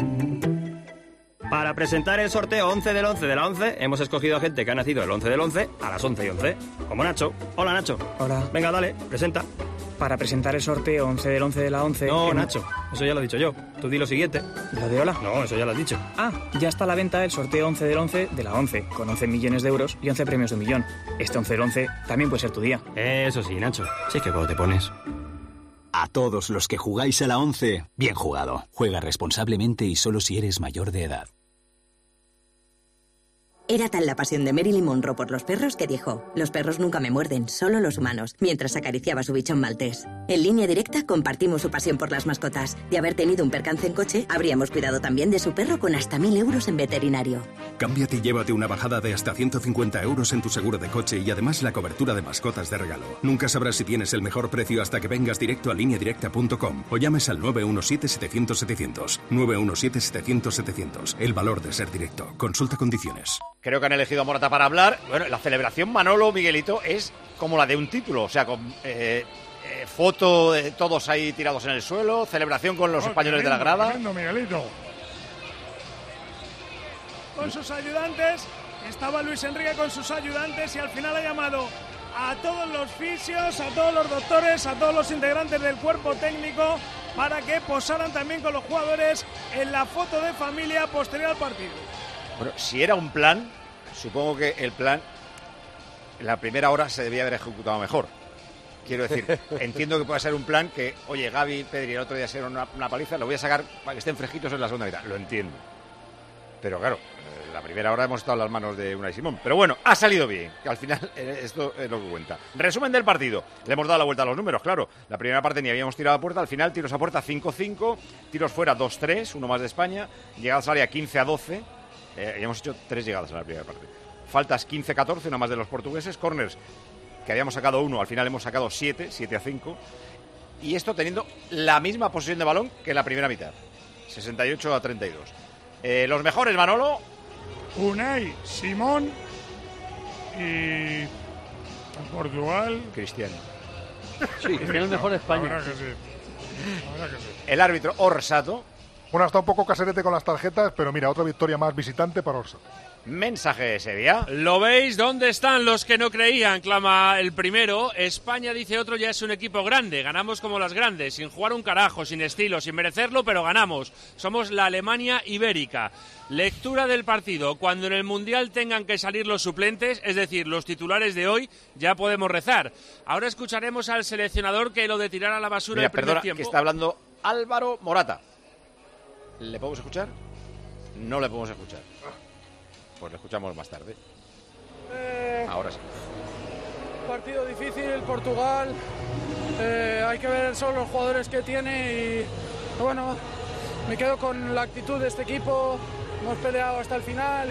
Para presentar el sorteo once del once de la once, hemos escogido a gente que ha nacido el once del once a las once y once. Como Nacho. Hola, Nacho. Hola. Venga, dale, presenta. Para presentar el sorteo once del once de la once... No, hemos... Nacho, eso ya lo he dicho yo. Tú di lo siguiente. ¿Lo de hola? No, eso ya lo has dicho. Ah, ya está a la venta el sorteo once del once de la once, con once millones de euros y once premios de un millón. Este once del once también puede ser tu día. Eso sí, Nacho. Sí que cuando te pones... A todos los que jugáis a la once, bien jugado. Juega responsablemente y solo si eres mayor de edad. Era tal la pasión de Marilyn Monroe por los perros que dijo: los perros nunca me muerden, solo los humanos, mientras acariciaba su bichón maltés. En Línea Directa compartimos su pasión por las mascotas. De haber tenido un percance en coche, habríamos cuidado también de su perro con hasta mil euros en veterinario. Cámbiate y llévate una bajada de hasta ciento cincuenta euros en tu seguro de coche y además la cobertura de mascotas de regalo. Nunca sabrás si tienes el mejor precio hasta que vengas directo a línea directa punto com o llames al nueve uno siete, setecientos, setecientos. nueve uno siete, setecientos, setecientos. El valor de ser directo. Consulta condiciones. Creo que han elegido a Morata para hablar. Bueno, la celebración, Manolo, Miguelito, es como la de un título. O sea, con eh, eh, foto de todos ahí tirados en el suelo, celebración con los oh, españoles tremendo, de la grada. Tremendo, Miguelito. Con sus ayudantes, estaba Luis Enrique con sus ayudantes y al final ha llamado a todos los fisios, a todos los doctores, a todos los integrantes del cuerpo técnico para que posaran también con los jugadores en la foto de familia posterior al partido. Bueno, si era un plan, supongo que el plan en la primera hora se debía haber ejecutado mejor. Quiero decir, entiendo que puede ser un plan que, oye, Gavi, Pedri, el otro día se dieron una, una paliza, lo voy a sacar para que estén fresquitos en la segunda mitad. Lo entiendo. Pero claro, en la primera hora hemos estado en las manos de Unai Simón. Pero bueno, ha salido bien, que al final esto es lo que cuenta. Resumen del partido. Le hemos dado la vuelta a los números, claro. La primera parte ni habíamos tirado a puerta, al final tiros a puerta cinco cinco, tiros fuera dos tres, uno más de España, llegadas al área quince a doce. Eh, hemos hecho tres llegadas en la primera parte. Faltas quince catorce, una más de los portugueses. Corners, que habíamos sacado uno, al final hemos sacado siete, siete a cinco. Y esto teniendo la misma posesión de balón que en la primera mitad. sesenta y ocho a treinta y dos. Eh, los mejores, Manolo. Unai Simón y en Portugal Cristiano. Sí, Cristiano el mejor de España. La verdad que sí. La verdad que sí. El árbitro Orsato. Bueno, está un poco caserete con las tarjetas, pero mira, otra victoria más visitante para Orsato. Mensaje de Sevilla. ¿Lo veis? ¿Dónde están los que no creían? Clama el primero. España, dice otro, ya es un equipo grande. Ganamos como las grandes, sin jugar un carajo, sin estilo, sin merecerlo, pero ganamos. Somos la Alemania ibérica. Lectura del partido. Cuando en el Mundial tengan que salir los suplentes, es decir, los titulares de hoy, ya podemos rezar. Ahora escucharemos al seleccionador que lo de tirar a la basura Mira, el primer perdona, tiempo. que está hablando Álvaro Morata. ¿Le podemos escuchar? No le podemos escuchar. Pues lo escuchamos más tarde. Eh, Ahora sí. Partido difícil, Portugal. Eh, hay que ver solo los jugadores que tiene y bueno, me quedo con la actitud de este equipo. Hemos peleado hasta el final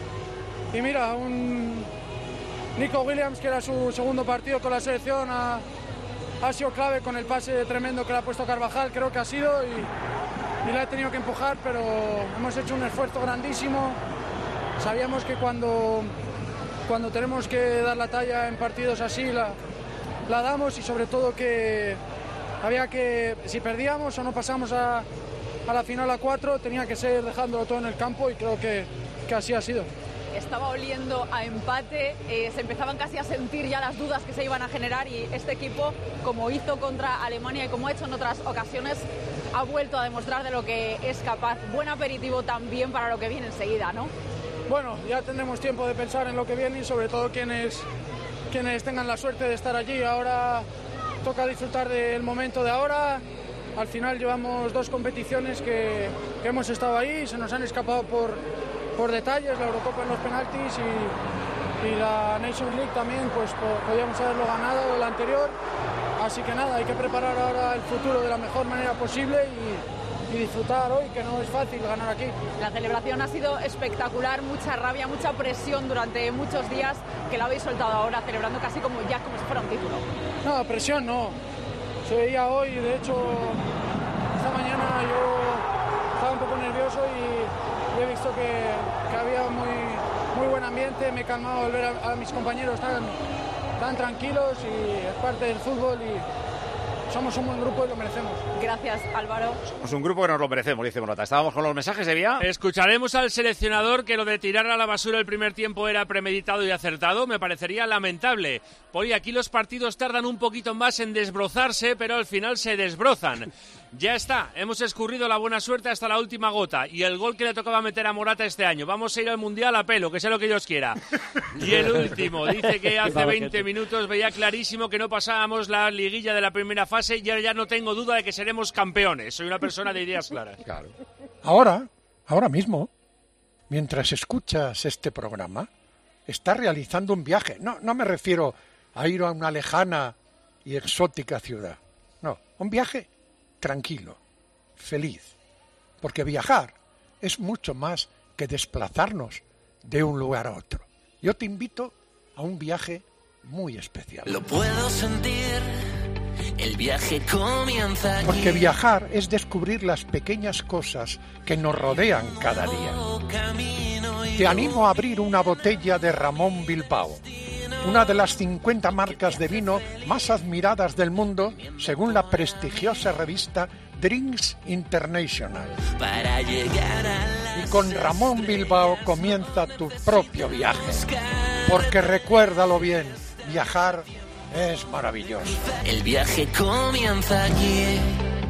y, y mira, un Nico Williams, que era su segundo partido con la selección, ha, ha sido clave con el pase tremendo que le ha puesto Carvajal, creo que ha sido, y, y la he tenido que empujar, pero hemos hecho un esfuerzo grandísimo. Sabíamos que cuando, cuando tenemos que dar la talla en partidos así, la, la damos, y sobre todo que había que, si perdíamos o no pasamos a, a la final a cuatro, tenía que ser dejándolo todo en el campo, y creo que, que así ha sido. Estaba oliendo a empate, eh, se empezaban casi a sentir ya las dudas que se iban a generar, y este equipo, como hizo contra Alemania y como ha hecho en otras ocasiones, ha vuelto a demostrar de lo que es capaz. Buen aperitivo también para lo que viene enseguida, ¿no? Bueno, ya tendremos tiempo de pensar en lo que viene, y sobre todo quienes, quienes tengan la suerte de estar allí. Ahora toca disfrutar del momento de ahora. Al final llevamos dos competiciones que, que hemos estado ahí, se nos han escapado por, por detalles, la Eurocopa en los penaltis y, y la Nations League también, pues podíamos haberlo ganado la anterior. Así que nada, hay que preparar ahora el futuro de la mejor manera posible y y disfrutar hoy, que no es fácil ganar aquí. La celebración ha sido espectacular, mucha rabia, mucha presión durante muchos días, que la habéis soltado ahora, celebrando casi como ya como si fuera un título. No, presión no. Se veía hoy, de hecho, esta mañana yo estaba un poco nervioso y he visto que, que había muy, muy buen ambiente. Me he calmado al ver a, a mis compañeros tan, tan tranquilos, y es parte del fútbol y somos un buen grupo y lo merecemos. Gracias, Álvaro. Somos un grupo que nos lo merecemos, dice Morata. Estábamos con los mensajes de Vía. Escucharemos al seleccionador que lo de tirar a la basura el primer tiempo era premeditado y acertado. Me parecería lamentable. Hoy aquí los partidos tardan un poquito más en desbrozarse, pero al final se desbrozan. Ya está, hemos escurrido la buena suerte hasta la última gota, y el gol que le tocaba meter a Morata este año. Vamos a ir al Mundial a pelo, que sea lo que Dios quiera. Y el último, dice que hace veinte minutos veía clarísimo que no pasábamos la liguilla de la primera fase, y ahora ya no tengo duda de que seremos campeones. Soy una persona de ideas claras. Claro. Ahora, ahora mismo, mientras escuchas este programa, estás realizando un viaje. No, no me refiero a ir a una lejana y exótica ciudad. No, un viaje tranquilo, feliz, porque viajar es mucho más que desplazarnos de un lugar a otro. Yo te invito a un viaje muy especial. Lo puedo sentir, el viaje comienza aquí. Porque viajar es descubrir las pequeñas cosas que nos rodean cada día. Te animo a abrir una botella de Ramón Bilbao, una de las cincuenta marcas de vino más admiradas del mundo, según la prestigiosa revista Drinks International. Para llegar a la y con Ramón Bilbao comienza tu propio viaje. Porque recuérdalo bien, viajar es maravilloso. El viaje comienza aquí.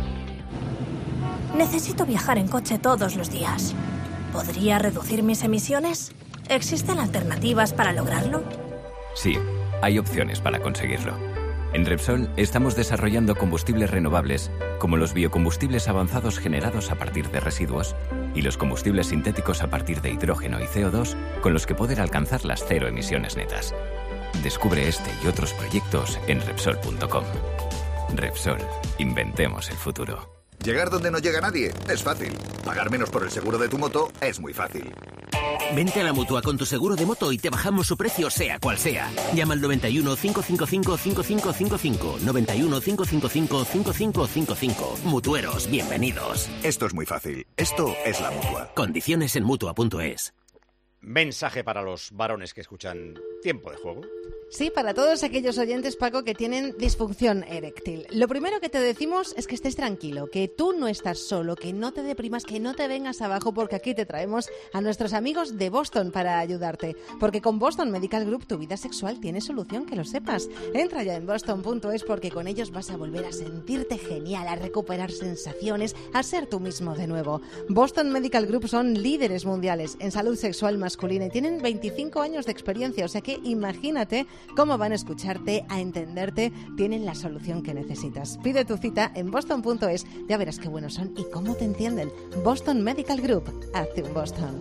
Necesito viajar en coche todos los días. ¿Podría reducir mis emisiones? ¿Existen alternativas para lograrlo? Sí, hay opciones para conseguirlo. En Repsol estamos desarrollando combustibles renovables, como los biocombustibles avanzados generados a partir de residuos y los combustibles sintéticos a partir de hidrógeno y C O dos, con los que poder alcanzar las cero emisiones netas. Descubre este y otros proyectos en Repsol punto com. Repsol, inventemos el futuro. Llegar donde no llega nadie es fácil. Pagar menos por el seguro de tu moto es muy fácil. Vente a la Mutua con tu seguro de moto y te bajamos su precio sea cual sea. Llama al noventa y uno, cinco cinco cinco, cinco cinco cinco cinco. noventa y uno, cinco cinco cinco, cinco cinco cinco cinco. Mutueros, bienvenidos. Esto es muy fácil. Esto es la Mutua. Condiciones en Mutua punto es. mensaje para los varones que escuchan Tiempo de Juego. Sí, para todos aquellos oyentes, Paco, que tienen disfunción eréctil. Lo primero que te decimos es que estés tranquilo, que tú no estás solo, que no te deprimas, que no te vengas abajo, porque aquí te traemos a nuestros amigos de Boston para ayudarte. Porque con Boston Medical Group tu vida sexual tiene solución, que lo sepas. Entra ya en boston punto es porque con ellos vas a volver a sentirte genial, a recuperar sensaciones, a ser tú mismo de nuevo. Boston Medical Group son líderes mundiales en salud sexual masculina y tienen veinticinco años de experiencia, o sea que imagínate cómo van a escucharte, a entenderte, tienen la solución que necesitas. Pide tu cita en boston punto es, ya verás qué buenos son y cómo te entienden. Boston Medical Group, hazte un Boston.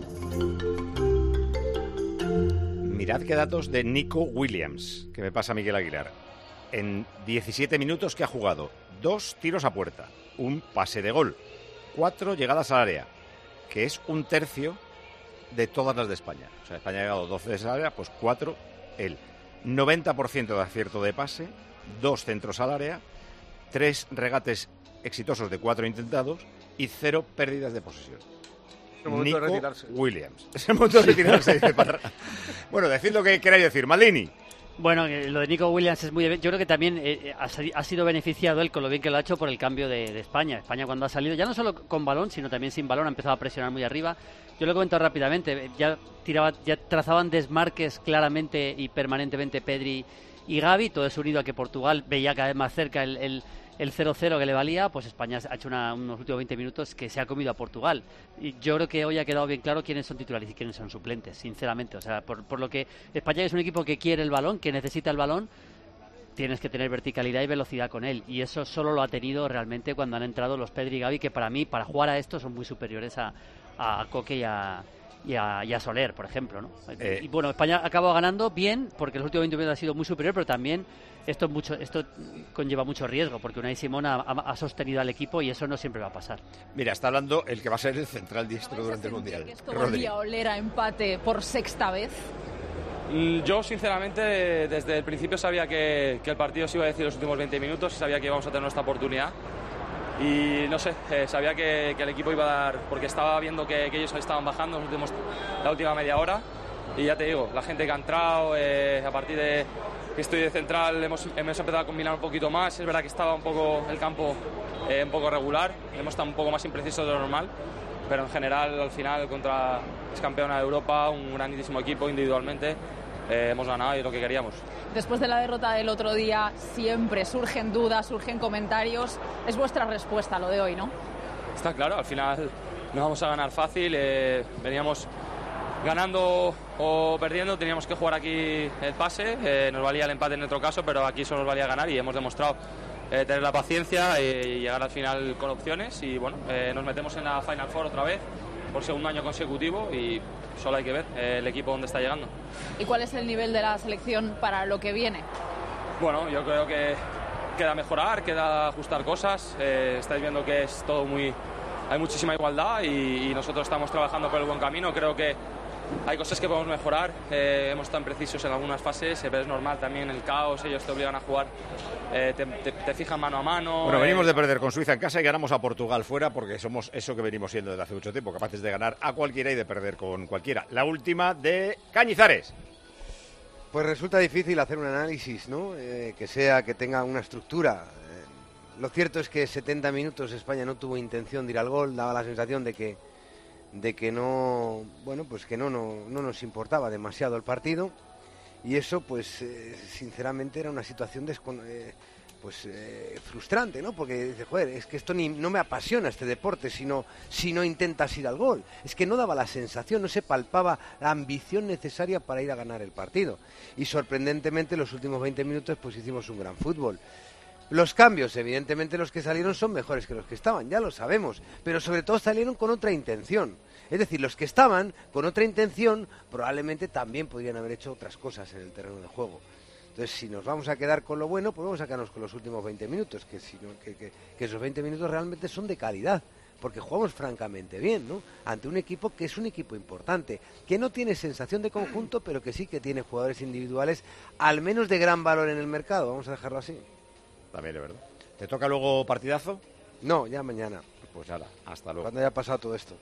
Mirad qué datos de Nico Williams, que me pasa Miguel Aguilar. En diecisiete minutos que ha jugado, dos tiros a puerta, un pase de gol, cuatro llegadas al área, que es un tercio de todas las de España. O sea, España ha llegado doce veces al área, pues cuatro él. noventa por ciento de acierto de pase, dos centros al área, tres regates exitosos de cuatro intentados y cero pérdidas de posesión. Es el momento Nico de retirarse. Williams. Es el momento de retirarse, dice Parra. Bueno, decid lo que queráis decir. Maldini. Bueno, eh, lo de Nico Williams es muy... Yo creo que también eh, ha, ha sido beneficiado él con lo bien que lo ha hecho por el cambio de, de España. España cuando ha salido, ya no solo con balón, sino también sin balón, ha empezado a presionar muy arriba. Yo lo he comentado rápidamente, ya, tiraba, ya trazaban desmarques claramente y permanentemente Pedri y Gavi, todo eso unido a que Portugal veía cada vez más cerca el... el el cero cero que le valía, pues España ha hecho una, unos últimos veinte minutos que se ha comido a Portugal. Y yo creo que hoy ha quedado bien claro quiénes son titulares y quiénes son suplentes, sinceramente. O sea, por, por lo que España es un equipo que quiere el balón, que necesita el balón, tienes que tener verticalidad y velocidad con él. Y eso solo lo ha tenido realmente cuando han entrado los Pedri y Gavi, que para mí, para jugar a esto, son muy superiores a, a Coque y a... Y a, y a Soler, por ejemplo, ¿no? Eh. Y bueno, España ha acabado ganando bien porque los últimos veinte minutos ha sido muy superior, pero también esto mucho esto conlleva mucho riesgo porque Unai Simón ha, ha sostenido al equipo y eso no siempre va a pasar. Mira, está hablando el que va a ser el central diestro durante el Mundial. ¿Que esto volvía a oler a empate por sexta vez? Yo, sinceramente, desde el principio sabía que, que el partido se iba a decir los últimos veinte minutos y sabía que íbamos a tener nuestra oportunidad. Y no sé, eh, sabía que, que el equipo iba a dar, porque estaba viendo que, que ellos estaban bajando los últimos, la última media hora. Y ya te digo, la gente que ha entrado, eh, a partir de que estoy de central, hemos, hemos empezado a combinar un poquito más. Es verdad que estaba un poco el campo eh, un poco regular, hemos estado un poco más imprecisos de lo normal, pero en general, al final, contra es campeona de Europa, un grandísimo equipo individualmente. Eh, hemos ganado y es lo que queríamos. Después de la derrota del otro día, siempre surgen dudas, surgen comentarios. Es vuestra respuesta lo de hoy, ¿no? Está claro, al final no vamos a ganar fácil. Eh, veníamos ganando o perdiendo, teníamos que jugar aquí el pase. Eh, nos valía el empate en nuestro caso, pero aquí solo nos valía ganar y hemos demostrado eh, tener la paciencia y llegar al final con opciones. Y bueno, eh, nos metemos en la Final Four otra vez por segundo año consecutivo y solo hay que ver eh, el equipo donde está llegando. ¿Y cuál es el nivel de la selección para lo que viene? Bueno, yo creo que queda mejorar, queda ajustar cosas. Eh, estáis viendo que es todo muy... Hay muchísima igualdad y, y nosotros estamos trabajando por el buen camino. Creo que hay cosas que podemos mejorar. Eh, hemos estado imprecisos en algunas fases, pero es normal también el caos. Ellos te obligan a jugar, eh, te, te, te fijan mano a mano. Bueno, eh, venimos de perder con Suiza en casa y ganamos a Portugal fuera porque somos eso que venimos siendo desde hace mucho tiempo, capaces de ganar a cualquiera y de perder con cualquiera. La última de Cañizares. Pues resulta difícil hacer un análisis, ¿no? Eh, que sea, que tenga una estructura. Eh, lo cierto es que setenta minutos España no tuvo intención de ir al gol, daba la sensación de que de que no, bueno, pues que no, no, no nos importaba demasiado el partido y eso, pues, eh, sinceramente era una situación descon- eh, pues eh, frustrante, ¿no? Porque dice, joder, es que esto ni, no me apasiona este deporte si no, si no intentas ir al gol. Es que no daba la sensación, no se palpaba la ambición necesaria para ir a ganar el partido. Y sorprendentemente los últimos veinte minutos pues hicimos un gran fútbol. Los cambios, evidentemente los que salieron son mejores que los que estaban, ya lo sabemos, pero sobre todo salieron con otra intención. Es decir, los que estaban con otra intención probablemente también podrían haber hecho otras cosas en el terreno de juego. Entonces, si nos vamos a quedar con lo bueno, pues vamos a quedarnos con los últimos veinte minutos, que, si no, que, que, que esos veinte minutos realmente son de calidad, porque jugamos francamente bien, ¿no? Ante un equipo que es un equipo importante, que no tiene sensación de conjunto, pero que sí que tiene jugadores individuales, al menos de gran valor en el mercado, vamos a dejarlo así. También es verdad. ¿Te toca luego partidazo? No, ya mañana. Pues nada, hasta luego. Cuando haya pasado todo esto.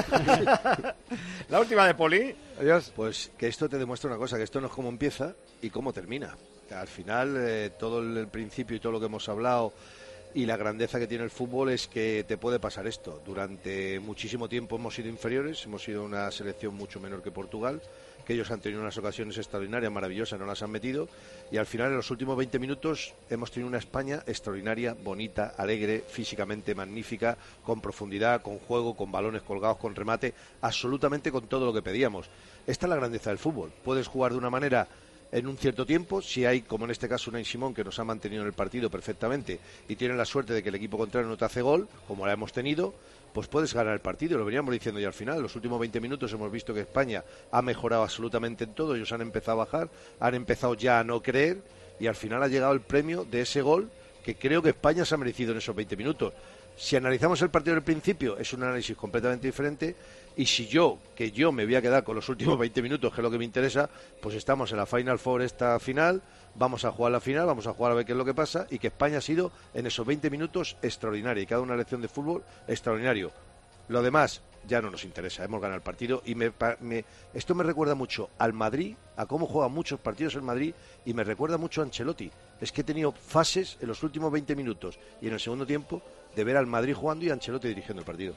La última de Poli. Adiós. Pues que esto te demuestra una cosa, que esto no es cómo empieza y cómo termina. Al final, eh, todo el, el principio y todo lo que hemos hablado y la grandeza que tiene el fútbol es que te puede pasar esto. Durante muchísimo tiempo hemos sido inferiores, hemos sido una selección mucho menor que Portugal, que ellos han tenido unas ocasiones extraordinarias, maravillosas, no las han metido, y al final en los últimos veinte minutos hemos tenido una España extraordinaria, bonita, alegre, físicamente magnífica, con profundidad, con juego, con balones colgados, con remate, absolutamente con todo lo que pedíamos. Esta es la grandeza del fútbol. Puedes jugar de una manera en un cierto tiempo, si hay, como en este caso, Unai Simón, que nos ha mantenido en el partido perfectamente y tiene la suerte de que el equipo contrario no te hace gol, como la hemos tenido, pues puedes ganar el partido. Lo veníamos diciendo ya al final. En los últimos veinte minutos hemos visto que España ha mejorado absolutamente en todo. Ellos han empezado a bajar, han empezado ya a no creer y al final ha llegado el premio de ese gol que creo que España se ha merecido en esos veinte minutos. Si analizamos el partido del principio, es un análisis completamente diferente. Y si yo, que yo me voy a quedar con los últimos veinte minutos, que es lo que me interesa, pues estamos en la Final Four esta final, vamos a jugar la final, vamos a jugar a ver qué es lo que pasa, y que España ha sido en esos veinte minutos extraordinaria, y cada una lección de fútbol extraordinario. Lo demás ya no nos interesa, hemos ganado el partido, y me, me, esto me recuerda mucho al Madrid, a cómo juega muchos partidos el Madrid, y me recuerda mucho a Ancelotti. Es que he tenido fases en los últimos veinte minutos y en el segundo tiempo de ver al Madrid jugando y a Ancelotti dirigiendo el partido.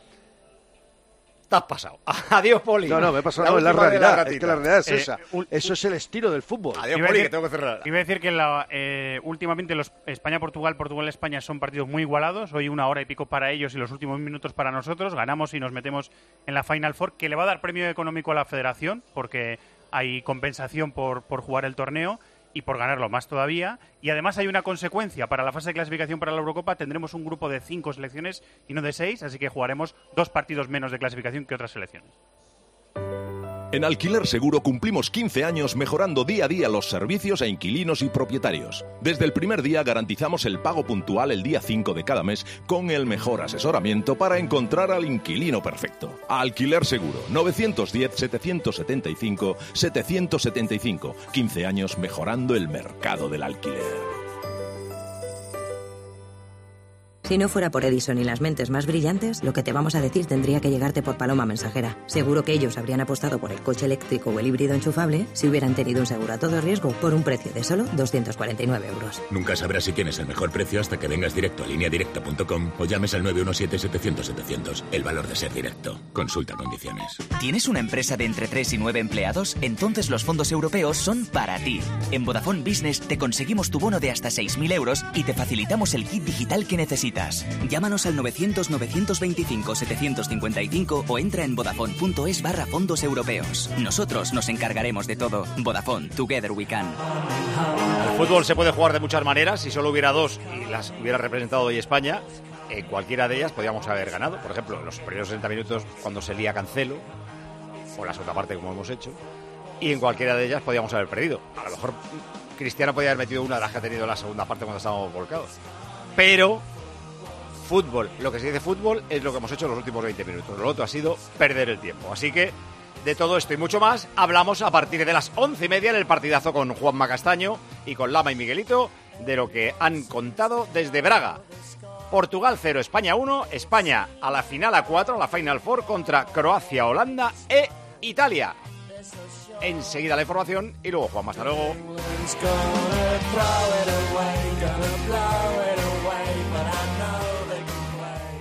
Te has pasado. Adiós, Poli. No, no, me he pasado. No, es la realidad. Es que la realidad es eh, esa. Un... Eso es el estilo del fútbol. Adiós, Poli, que tengo que cerrar. Iba a decir que la, eh, últimamente los España-Portugal, Portugal-España son partidos muy igualados. Hoy una hora y pico para ellos y los últimos minutos para nosotros. Ganamos y nos metemos en la Final Four, que le va a dar premio económico a la federación, porque hay compensación por, por jugar el torneo y por ganarlo más todavía. Y además hay una consecuencia. Para la fase de clasificación para la Eurocopa tendremos un grupo de cinco selecciones y no de seis, así que jugaremos dos partidos menos de clasificación que otras selecciones. En Alquiler Seguro cumplimos quince años mejorando día a día los servicios a inquilinos y propietarios. Desde el primer día garantizamos el pago puntual el día cinco de cada mes con el mejor asesoramiento para encontrar al inquilino perfecto. Alquiler Seguro, nueve uno cero, siete siete cinco, siete siete cinco. quince años mejorando el mercado del alquiler. Si no fuera por Edison y las mentes más brillantes, lo que te vamos a decir tendría que llegarte por paloma mensajera. Seguro que ellos habrían apostado por el coche eléctrico o el híbrido enchufable si hubieran tenido un seguro a todo riesgo por un precio de solo doscientos cuarenta y nueve euros. Nunca sabrás si tienes el mejor precio hasta que vengas directo a línea directa punto com o llames al nueve uno siete, setecientos, setecientos. El valor de ser directo. Consulta condiciones. ¿Tienes una empresa de entre tres y nueve empleados? Entonces los fondos europeos son para ti. En Vodafone Business te conseguimos tu bono de hasta seis mil euros y te facilitamos el kit digital que necesitas. Llámanos al novecientos, novecientos veinticinco, setecientos cincuenta y cinco o entra en vodafone.es barra fondos europeos. Nosotros nos encargaremos de todo. Vodafone, together we can. El fútbol se puede jugar de muchas maneras. Si solo hubiera dos y las hubiera representado hoy España, en cualquiera de ellas podríamos haber ganado. Por ejemplo, en los primeros sesenta minutos cuando se lía Cancelo, o la segunda parte como hemos hecho, y en cualquiera de ellas podríamos haber perdido. A lo mejor Cristiano podría haber metido una de las que ha tenido en la segunda parte cuando estábamos volcados. Pero fútbol, lo que se dice fútbol es lo que hemos hecho en los últimos veinte minutos. Lo otro ha sido perder el tiempo. Así que de todo esto y mucho más hablamos a partir de las once y media en el partidazo con Juanma Castaño y con Lama y Miguelito de lo que han contado desde Braga. Portugal cero, España uno, España a la final a cuatro, a la Final Four contra Croacia, Holanda e Italia. Enseguida la información y luego Juanma. Hasta luego.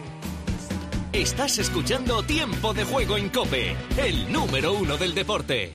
Estás escuchando Tiempo de Juego en COPE, el número uno del deporte.